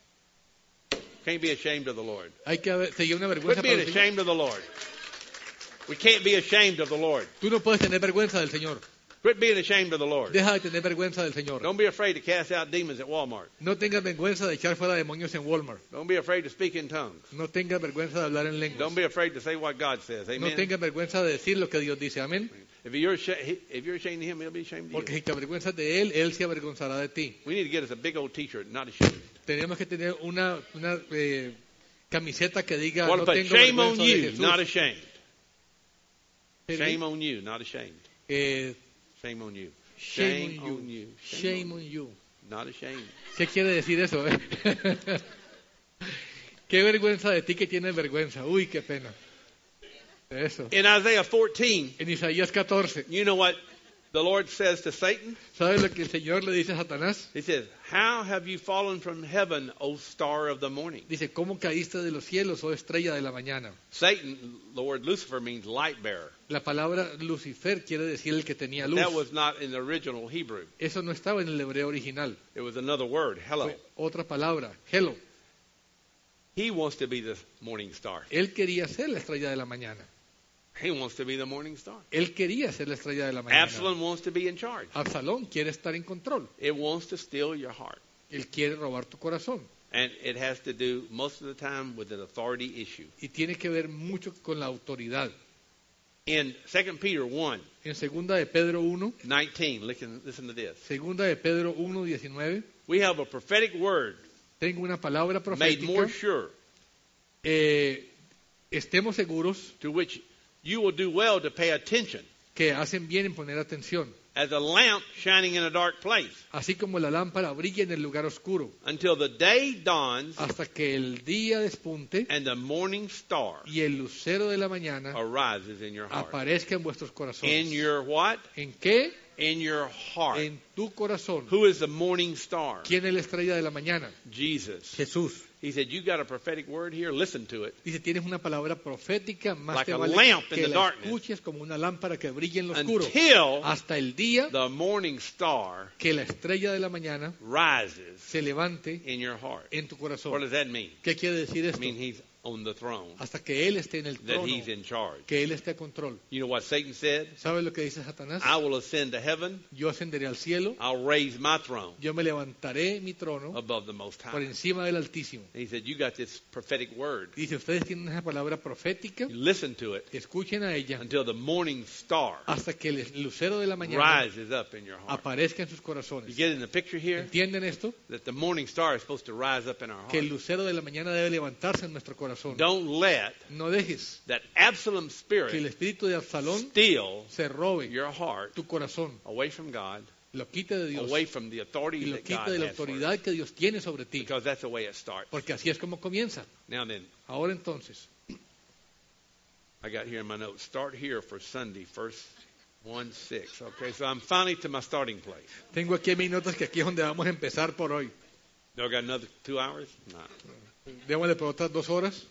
Can't be ashamed of the Lord.
Hay que haber- seguir una
Quit
vergüenza para
being
el Señor.
ashamed of the Lord. We can't be ashamed of the Lord.
Tú no puedes tener vergüenza del Señor.
Quit being ashamed of the Lord.
Deja de tener vergüenza del Señor.
Don't be afraid to cast out demons at Walmart.
No tengas vergüenza de echar fuera demonios en Walmart.
Don't be afraid to speak in tongues.
No tengas vergüenza de hablar en lenguas.
Don't be afraid to say what God says.
No
Amen.
tengas vergüenza de decir lo que Dios dice. Amén.
If you're ashamed, if you're ashamed of him, he'll be ashamed of
Porque
you.
si te avergüenzas de Él, Él se avergonzará de ti.
We need to get us a big old T-shirt, not ashamed.
Tenemos que tener una, una eh, camiseta que diga,
What
no
about
tengo
shame on
vergüenza de
you,
Jesús.
not ashamed?
Perdón.
Shame on you, not ashamed.
Eh,
Shame on you.
shame on you. Shame on you.
Not ashamed.
¿Qué quiere decir eso? eh? Qué vergüenza de ti que tienes vergüenza. Uy, qué pena. Eso.
In Isaiah fourteen,
En Isaías catorce,
you know what the Lord says to Satan?
¿sabes lo que el Señor le dice a Satanás?
He says, "How have you fallen from heaven, O star of the morning?"
Dice, ¿cómo caíste de los cielos, oh estrella de la mañana?
Satan, the word Lucifer means light bearer.
La palabra Lucifer quiere decir el que tenía luz.
That was not in the original Hebrew.
Eso no estaba en el hebreo original.
It was another word, hello.
Fue otra palabra, hello.
He wants to be the morning star.
Él quería ser la estrella de la mañana.
He wants to be the morning star.
Él quería ser la estrella de la mañana.
Absalom wants to be in charge.
Absalón quiere estar en control.
It wants to steal your heart.
Él quiere robar tu corazón.
And it has to do most of the time with an authority issue.
Y tiene que ver mucho con la autoridad.
In Second Peter one
En segunda de Pedro uno,
nineteen, listen, listen to this.
segunda de Pedro uno, diecinueve,
We have a prophetic word
tengo una palabra
made more
profética.
sure,
Eh, estemos seguros
to which you will do well to pay attention,
que hacen bien en poner atención.
as a lamp shining in a dark place,
Así como la lámpara brilla en el lugar oscuro,
until the day dawns
hasta que el día despunte
and the morning star
y el lucero de la mañana
arises in your heart.
aparezca en vuestros corazones.
In your what?
¿En qué?
In your heart.
En tu corazón.
Who is the morning star?
¿Quién es la estrella de la mañana?
Jesus.
Jesús.
He said, you got a prophetic word here, listen to it.
Dice, tienes una palabra profética, más
Like
te
a
vale
lamp in
que
the
la
darkness.
escuches como una lámpara que brilla en lo oscuro.
Until
Hasta el día
the morning star
que la estrella de la mañana
rises
se levante
in your heart.
en tu
What
corazón.
does that mean?
¿Qué quiere decir
It
esto?
means he's on the throne,
Hasta que Él esté en el
that
trono,
he's in charge.
que Él esté a control.
You know what Satan said?
¿Sabes lo que dice Satanás?
I will ascend to heaven.
Yo ascenderé al cielo,
I'll raise my throne
yo me levantaré mi trono
above the Most
por
High.
encima del Altísimo.
He said, you got this prophetic word.
Dice, ustedes tienen esa palabra profética,
You listen to it
escuchen a ella
until the morning star
hasta que el lucero de la mañana
rises up in your heart.
aparezca en sus
You
corazones.
get in the picture here?
¿Entienden esto?
That the morning star is supposed to rise up in our
Que el
heart.
lucero de la mañana debe levantarse en nuestro corazón.
Don't let
No dejes
that Absalom
que el
spirit
espíritu de Absalón
steal
se robe
your heart
tu corazón,
away from God,
lo quite de Dios
away from the
y
authority
lo
that
quite
God
de la
has for us.
autoridad que Dios tiene sobre ti.
Because that's the way it starts.
Porque así es como comienza.
Now then,
Ahora entonces,
I got here in my notes. Start here for Sunday, first one six. Okay, so I'm finally to my starting place.
Tengo aquí en mis notas que aquí es donde vamos a empezar por hoy.
Do I got another two hours? No.
Démosle por otras dos horas.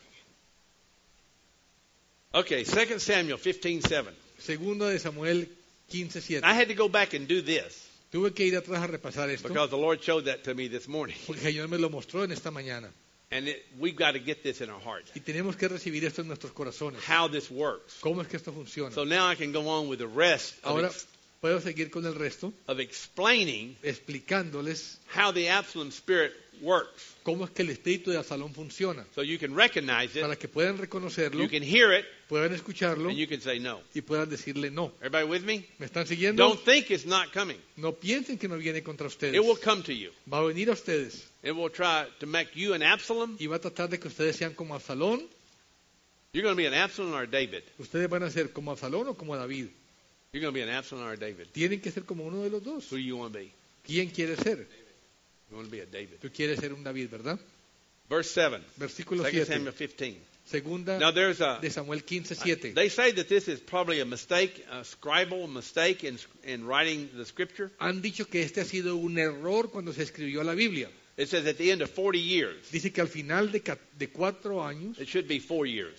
Okay, Second Samuel fifteen seven.
Segundo de Samuel quince siete.
I had to go back and do this
Tuve que ir atrás a repasar esto
because the Lord showed that to me this morning.
porque el Señor me lo mostró en esta mañana.
And it, we've got to get this in our hearts.
Y tenemos que recibir esto en nuestros corazones.
How this works.
¿Cómo es que esto funciona?
So now I can go on with the rest of,
Ahora
ex,
puedo seguir con el resto
of explaining
explicándoles
how the Absalom spirit works.
cómo es que el espíritu de Absalón funciona.
So you can recognize
Para
it,
que puedan reconocerlo,
you can hear it,
puedan escucharlo
and you can say no.
y puedan decirle no.
Everybody with me?
¿Me están siguiendo?
Don't think it's not coming.
No piensen que no viene contra ustedes.
It will come to you.
Va a venir a ustedes
It will try to make you an Absalom.
y va a tratar de que ustedes sean como Absalón.
You're going to be an Absalom or a David.
Ustedes van a ser como Absalón o como David.
You're going to be an Absalom or a David.
Tienen que ser como uno de los dos.
Who do you want to be?
¿Quién quiere ser?
You want to be a David.
Tú quieres ser un David, ¿verdad?
Verse seven.
Versículo
Second
siete.
Samuel fifteen.
Segunda
Now there's a.
de Samuel quince siete.
They say that this is probably a mistake, a scribal mistake in in writing the scripture.
Han dicho que este ha sido un error cuando se escribió la Biblia.
It says at the end of forty years.
Dice que al final de, ca- de cuatro años,
It should be four years.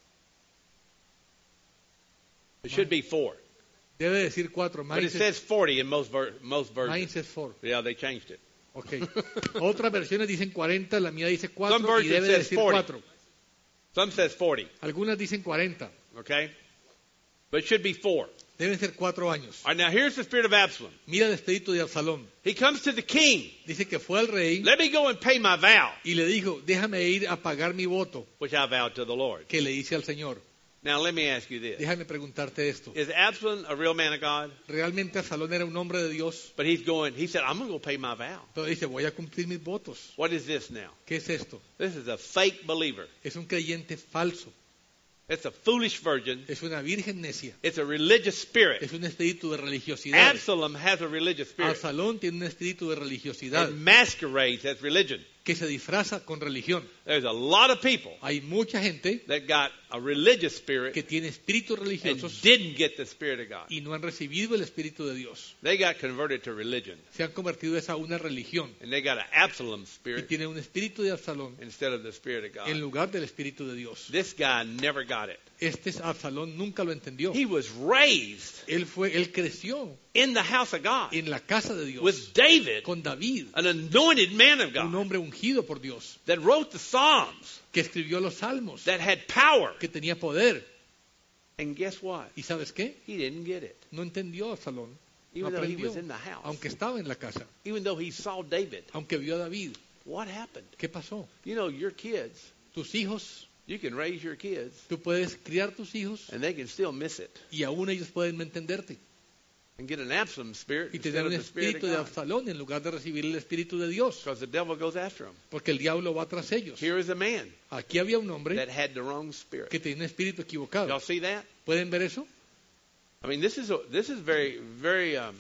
It should be four.
debe decir cuatro.
But
Mine
it
says,
says forty in most ver- most
mine
versions.
says four.
Yeah, they changed it.
Okay. Otras versiones dicen cuarenta, la mía dice cuatro
Some
y
versions
debe
says
decir
forty.
cuatro.
Some says forty.
Algunas dicen cuarenta.
Okay, but it should be four.
Deben ser cuatro años.
All right, now here's the spirit of Absalom.
Mira el espíritu de Absalón.
He comes to the king.
Dice que fue al rey
Let me go and pay my vow,
y le dijo, déjame ir a pagar mi voto
which I vowed to the Lord.
que le hice al Señor.
Now let me ask you this:
Déjame preguntarte esto.
Is Absalom a real man of God?
¿Realmente Absalón era un hombre de Dios?
But he's going. He said, "I'm going to go pay my vow."
Pero dice, voy a cumplir mis votos.
What is this now?
¿Qué es esto?
This is a fake believer.
Es un creyente falso.
It's a foolish virgin.
Es una virgen necia.
It's a religious spirit.
Es un espíritu de religiosidad.
Absalom has a religious spirit.
Absalón tiene un espíritu de religiosidad
It masquerades as religion.
que se disfraza con religión.
There's a lot of people
Hay mucha gente
that got a religious spirit
que tiene espíritus
and
religiosos
didn't get the spirit of God.
y no han recibido el espíritu de Dios.
They got converted to religion,
Se han convertido a una religión
and they got an Absalom
y
spirit
tienen un espíritu de Absalón
instead of the spirit of
en
God.
lugar del espíritu de Dios.
This guy never got it.
Este Absalón nunca lo entendió.
He was raised
Él fue, él creció
in the house of God
en la casa de Dios
with David,
con David,
an anointed man of
un
God,
hombre ungido por Dios,
that wrote the Psalms,
que escribió los salmos,
that had power.
que tenía poder.
And guess what?
¿Y sabes qué?
He didn't get it,
No entendió Absalón, no
even though he
aprendió,
was in the house,
aunque estaba en la casa,
even though he saw David.
aunque vio a David.
What happened?
¿Qué pasó?
You know, your kids,
Tus hijos,
you can raise your kids,
tú puedes criar tus hijos
and they can still miss it
y aún ellos pueden no entenderte
and get an Absalom spirit
y
instead
tener
of
un
the spirit
espíritu de
of God,
Absalón en lugar de recibir el espíritu de Dios,
because the devil goes after them.
porque el diablo va tras ellos.
Here is a man
Aquí había un hombre
that had the wrong spirit.
que tenía un espíritu equivocado.
Y'all see that?
¿Pueden ver eso?
I mean, this is a, this is very very um,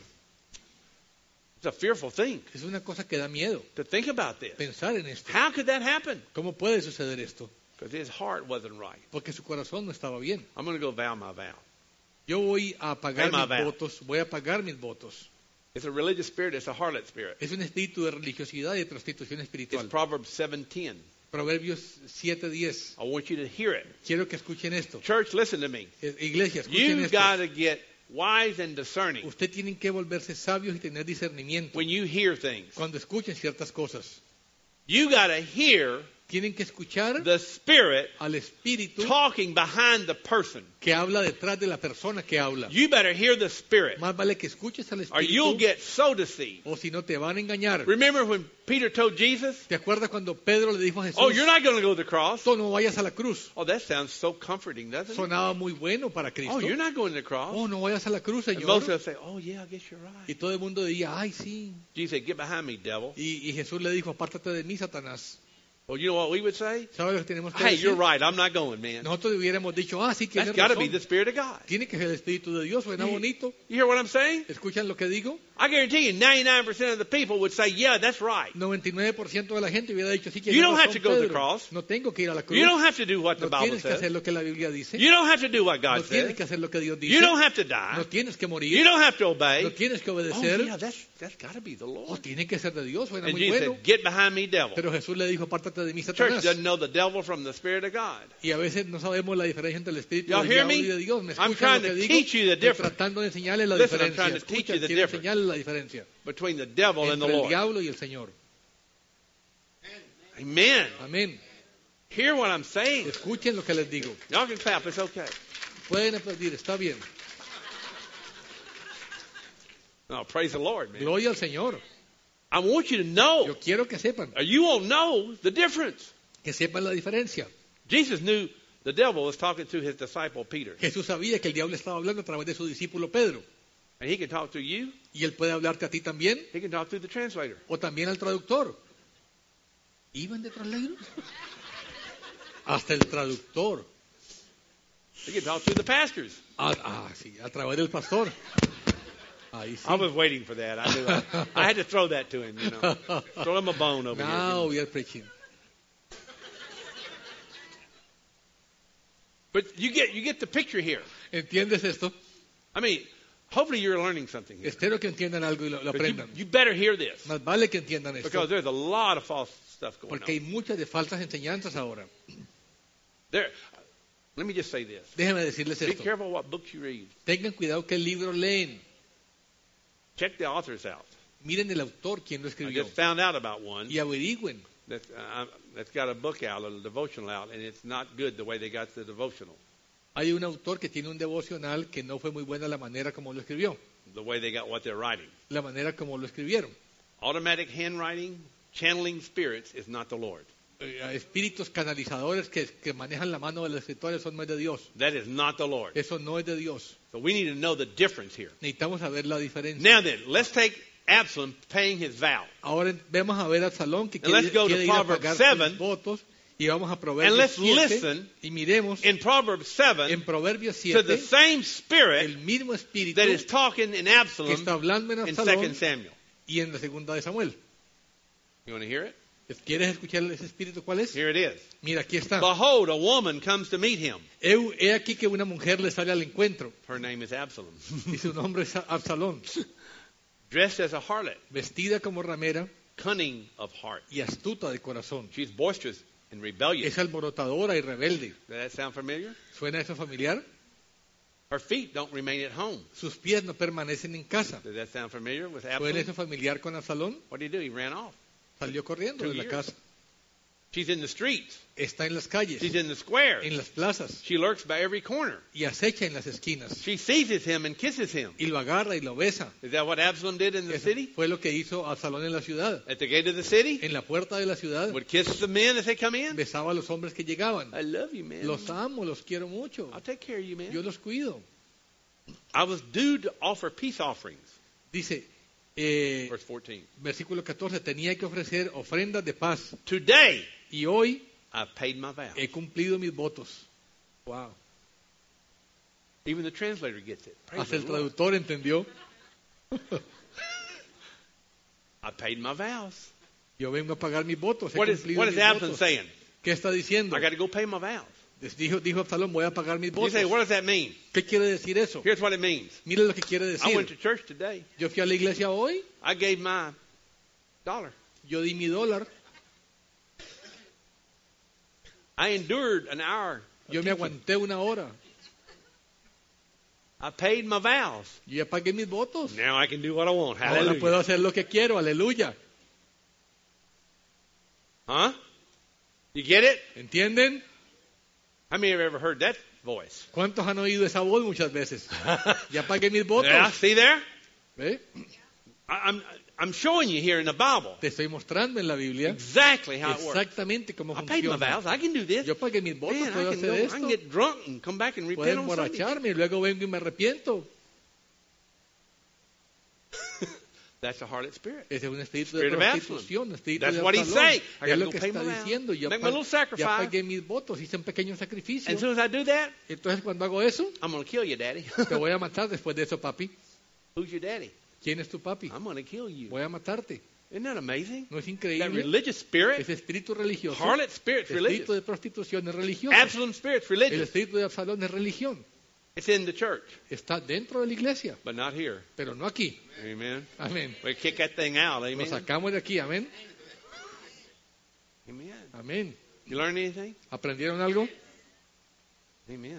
it's a fearful thing
Es una cosa que da miedo
to think about this.
pensar en esto.
How could that happen?
¿Cómo puede suceder esto?
Because his heart wasn't right.
Porque su corazón no estaba bien.
I'm going to go vow my vow.
Yo voy a pagar
Pay my
mis
vow.
votos, voy a pagar mis votos.
It's a religious spirit. It's a harlot spirit.
Es un espíritu de religiosidad y de prostitución
It's
espiritual.
Proverbs seven ten.
Proverbios siete diez.
I want you to hear it.
Quiero que escuchen esto.
Church, listen to me.
Eh, Iglesia, escuchen
You've
esto.
got to get wise and discerning
Usted tiene que volverse sabios y tener discernimiento
when you hear things.
cuando escuchen ciertas cosas.
You got to hear
Tienen que escuchar
the Spirit
al espíritu
talking behind the person.
que habla detrás de la persona que habla.
You better hear the Spirit,
Más vale que escuches al
or you'll
espíritu
get so deceived.
o si no te van a engañar.
Remember when Peter told Jesus,
¿Te acuerdas cuando Pedro le dijo a Jesús,
"Oh, you're not going to go to the cross."
tú no vayas a la cruz?
Oh, that sounds so comforting, doesn't it?
Sonaba muy bueno para Cristo.
Oh, you're not going to the cross.
Oh, no vayas a la cruz,
And most
Señor.
of us say, "Oh, yeah, I guess you're
Y
right."
todo el mundo diría, ay, sí.
Jesus said, "Get behind me, devil."
Y, y Jesús le dijo, apártate de mí, Satanás.
Well, you know what we would say?
¿Sabe lo que tenemos que
Hey,
decir?
you're right. I'm not going, man.
Nosotros hubiéramos dicho, ah, sí,
That's
tienes
got to be
razón.
the Spirit of God.
Tiene que ser el Espíritu de Dios, suena bonito.
You hear what I'm saying?
¿Escuchan lo que digo?
I guarantee you ninety-nine percent of the people would say, yeah, that's right.
noventa y nueve por ciento de la gente hubiera dicho, sí,
You
tienes
don't have
razón,
to go to the
Pedro.
cross.
No tengo que ir a la cruz.
You don't have to do what the
No
Bible
tienes que
says.
hacer lo que la Biblia dice.
You don't have to do what
No
God
tienes
says.
que hacer lo que Dios dice.
You don't have to die.
No tienes que
You
morir.
don't have to obey.
No tienes que
Oh,
obedecer.
yeah, that's, that's got to be the
Oh,
Lord.
tiene que ser de Dios, suena
And
muy
Jesus
bueno.
said, get behind me, devil.
Pero Jesús le dijo, apártate de mí,
Church
Satanás.
doesn't know the devil from the Spirit of God.
Y a veces no sabemos la diferencia entre el Espíritu
Y'all
del
hear
diablo
me?
y de Dios. ¿Me
I'm
escuchan
trying
lo
to
que digo?
teach you the
Estoy
difference.
tratando de enseñarles la
Listen, I'm
diferencia.
trying to teach you
Escucha,
the
quiero
difference
enseñarles la diferencia
Between the devil and the
entre el
Lord.
diablo y el Señor.
Amen.
Amén.
Hear what I'm saying.
Escuchen lo que les digo.
Y'all can clap. It's okay.
Pueden aplaudir, está bien.
Oh, praise the Lord, man.
Gloria al Señor.
I want you to know,
Yo quiero que sepan,
or you won't know the difference.
que sepan la diferencia.
Jesus knew the devil was talking to his disciple Peter.
Jesús sabía que el diablo estaba hablando a través de su discípulo Pedro.
And he can talk to you.
Y él puede hablarte a ti también,
He can talk through the translator.
o también al traductor. ¿Iban de translator? Hasta el traductor.
He can talk through the pastors.
Ah, ah, sí, a través del pastor. Ahí sí.
I was waiting for that. I knew I, I had to throw that to him, you know. Throw him a bone over
Now
here.
we are preaching.
But you get you get the picture here.
¿Entiendes esto?
I mean, hopefully you're learning something here.
Espero que entiendan algo y lo, lo
But you,
aprendan.
you better hear this.
Más vale que entiendan esto,
Because there's a lot of false stuff going
porque hay
on.
muchas de falsas enseñanzas ahora.
There, let me just say this.
Déjenme decirles
Be
esto.
careful what books you read.
Tengan cuidado qué libro leen.
Check the authors out.
Miren el autor, quién lo
I
escribió.
just found out about one
Y averigüen.
that, uh, that's got a book out, a devotional out, and it's not good the way they got the devotional,
Hay un autor que tiene un devocional que no fue muy buena la manera como lo escribió.
the way they got what they're writing.
La manera como lo escribieron.
Automatic handwriting, channeling spirits is not the Lord.
Eh, Espíritus canalizadores que, que manejan la mano del escritor, eso no es de Dios.
That is not the Lord.
Eso no es de Dios.
So we need to know the difference here.
Necesitamos saber la diferencia.
Now then, let's take Absalom paying his vow.
Ahora vemos a ver a Salón que
And let's
quiere,
go to
quiere ir a
Proverbs
pagar
seven.
sus votos y vamos a
And
Proverbios
let's
siete
listen
y miremos
In Proverbs seven,
en Proverbios
to the
siete
same spirit
el mismo espíritu
that is talking in
que
Absalom
está hablando en
in
Absalón
Second Samuel.
y en la segunda de Samuel.
You want to hear it?
¿Quieres escuchar ese espíritu cuál es?
Here it is.
Mira, aquí está.
Behold, a woman comes to meet him.
He, he aquí que una mujer le sale al encuentro
Her name is Absalom.
y su nombre es Absalón,
Dressed as a harlot,
vestida como ramera
cunning of heart.
y astuta de corazón.
She's boisterous and rebellious.
Es alborotadora y rebelde.
Does that sound familiar?
¿Suena eso familiar?
Her feet don't remain at home.
Sus pies no permanecen en casa.
Does that sound familiar with
¿Suena
Absalom?
eso familiar con Absalón?
What did he do? He ran off.
Salió corriendo
Two
de la
years.
casa.
She's in the streets.
Está en las calles,
She's in the squares.
en las plazas
She lurks by every corner.
y acecha en las esquinas.
She seizes him and kisses him.
Y lo agarra y lo besa.
Is that what Absalom did in the
Eso
city?
fue lo que hizo Absalón en la ciudad.
At the gate of the city?
En la puerta de la ciudad
Would kiss the men as they come in?
besaba a los hombres que llegaban.
I love you, man.
Los amo, los quiero mucho.
I'll take care of you, man.
Yo los cuido.
I was due to offer peace offerings.
Dice, eh,
Verse fourteen.
versículo catorce, tenía que ofrecer ofrendas de paz.
Today
Y hoy
I've paid my vow.
he cumplido mis votos. Wow.
Even the translator gets it. Praise
Hasta
the
el
Lord.
traductor entendió.
I paid my vows.
Yo vengo a pagar mis votos. He
What is,
cumplido
what is
mis
Absalom
votos.
saying?
¿Qué está diciendo?
I got to go pay my vows.
Dijo, dijo Absalón, voy a pagar mis
You
votos.
say, what does that mean?
¿Qué quiere decir eso?
Here's what it means.
Mire lo que quiere
I went to
decir.
church today.
Yo fui a la iglesia hoy,
I gave my dollar.
yo di mi dólar,
I endured an hour. of
yo me
teaching.
aguanté una hora,
I paid my vows.
yo ya pagué mis votos.
Now I can do what I want.
Ahora
Hallelujah.
puedo hacer lo que quiero, aleluya.
Huh? You get it?
¿Entienden?
How many have ever heard that voice?
¿Cuántos han oído esa voz muchas veces? Ya pagué mis votos.
Yeah, see there?
¿Ve?
I, I'm I'm showing you here in the Bible
Te estoy mostrando en la Biblia
exactly how it works.
exactamente cómo
I paid my
funciona.
vows. I can do this.
Yo pagué mis votos,
Man,
puedo
I can,
hacer
go, I
esto,
can get drunk and come back and
puedo
repent on Sunday.
emborracharme y luego vengo y me arrepiento.
That's the harlot spirit.
Ese es un espíritu
Spirit
de
of Absalom.
prostitución, un espíritu
That's
de
what he's
Absalón.
saying. I
Es
gotta
lo
go
que
pay
está
my vows.
diciendo. Yo
Make my little
ya
sacrifice.
pagué mis votos, hice un pequeño sacrificio.
And as soon as I do that,
Entonces cuando hago eso,
I'm going to kill you, Daddy.
te voy a matar después de eso, papi.
Who's your daddy?
¿Quién es tu papi?
I'm going to kill you.
Voy a matarte.
Isn't that amazing?
¿No es
That
increíble?
religious spirit,
Ese espíritu religioso,
harlot spirit's
el espíritu
religious.
de prostitución es religioso.
Absalom spirit's
El
religious.
espíritu de Absalón es religión.
It's in the church,
Está dentro de la iglesia,
but not here.
pero no aquí.
Amen.
Amén.
We kick that thing out.
Lo
Amen.
sacamos de aquí. Amén.
Amen.
Amén.
You learn anything?
¿Aprendieron algo?
Amen.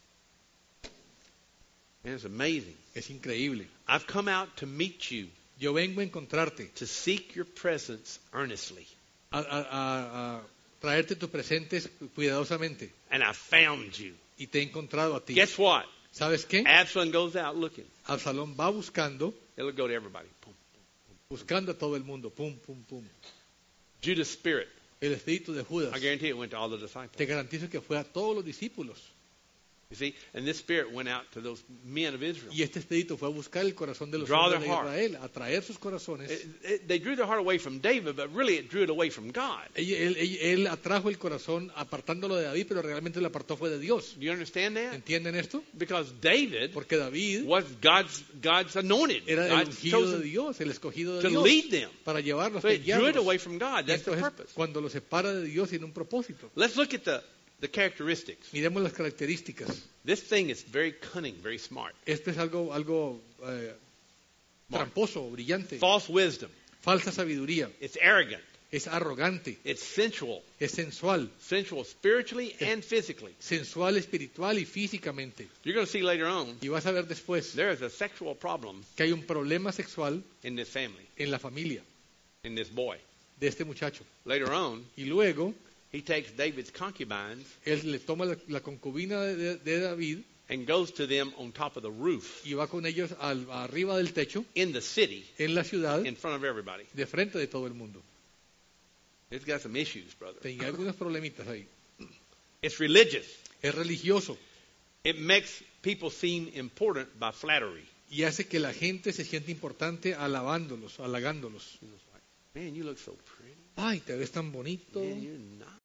Man, it's amazing.
Es increíble.
I've come out to meet you,
Yo vengo a encontrarte,
to seek your presence earnestly,
a, a- a- a traerte tus presentes cuidadosamente.
and I found you.
Y te he encontrado a ti.
Guess what?
¿Sabes qué?
Absalom goes out looking.
Absalón va buscando,
It'll go to everybody. Boom.
buscando a todo el mundo. Pum, pum, pum.
Judas' spirit,
El espíritu de Judas.
I guarantee it went to all the disciples.
Te garantizo que fue a todos los discípulos.
You see? And this spirit went out to those men of Israel.
Y este espíritu fue a buscar el corazón de los
Draw
hombres de
their heart.
Israel, a traer sus corazones.
It- it- they drew their heart away from David, but really it drew it away from God.
Él, él- él- él atrajo el corazón apartándolo de David, pero realmente lo apartó fue de Dios.
Do you understand that?
¿Entienden esto?
Because David
Porque David
was God's God's anointed,
era el
God's
ungido de
chosen
Dios, el escogido de
to
Dios,
lead them.
para llevarlos,
So
para
it drew it
guiarlos.
away from God.
Y
That's the
entonces,
purpose.
cuando lo separa de Dios, tiene un propósito.
Let's look at the, the characteristics.
Miremos las características.
This thing is very cunning, very smart.
Esto es algo, algo eh, tramposo, brillante,
False wisdom.
falsa sabiduría,
It's arrogant.
es arrogante,
It's sensual.
es sensual,
Sensual spiritually and physically.
sensual espiritual y físicamente.
You're going to see later on,
Y vas a ver después
there is a sexual problem
que hay un problema sexual
in this family,
en la familia
in this boy.
de este muchacho.
Later on,
Y luego
he takes David's concubines
él le toma la, la concubina de, de- de David
and goes to them on top of the roof
y va con ellos al- arriba del techo,
in the city
en la ciudad,
in front of everybody.
de frente de todo el mundo.
It's got some issues, brother.
Tenía algunos problemitas ahí.
It's religious.
Es religioso
It makes people seem important by flattery.
y hace que la gente se sienta importante alabándolos, halagándolos.
Man, you look so pretty.
Ay, te ves tan bonito.
Man, you're nice.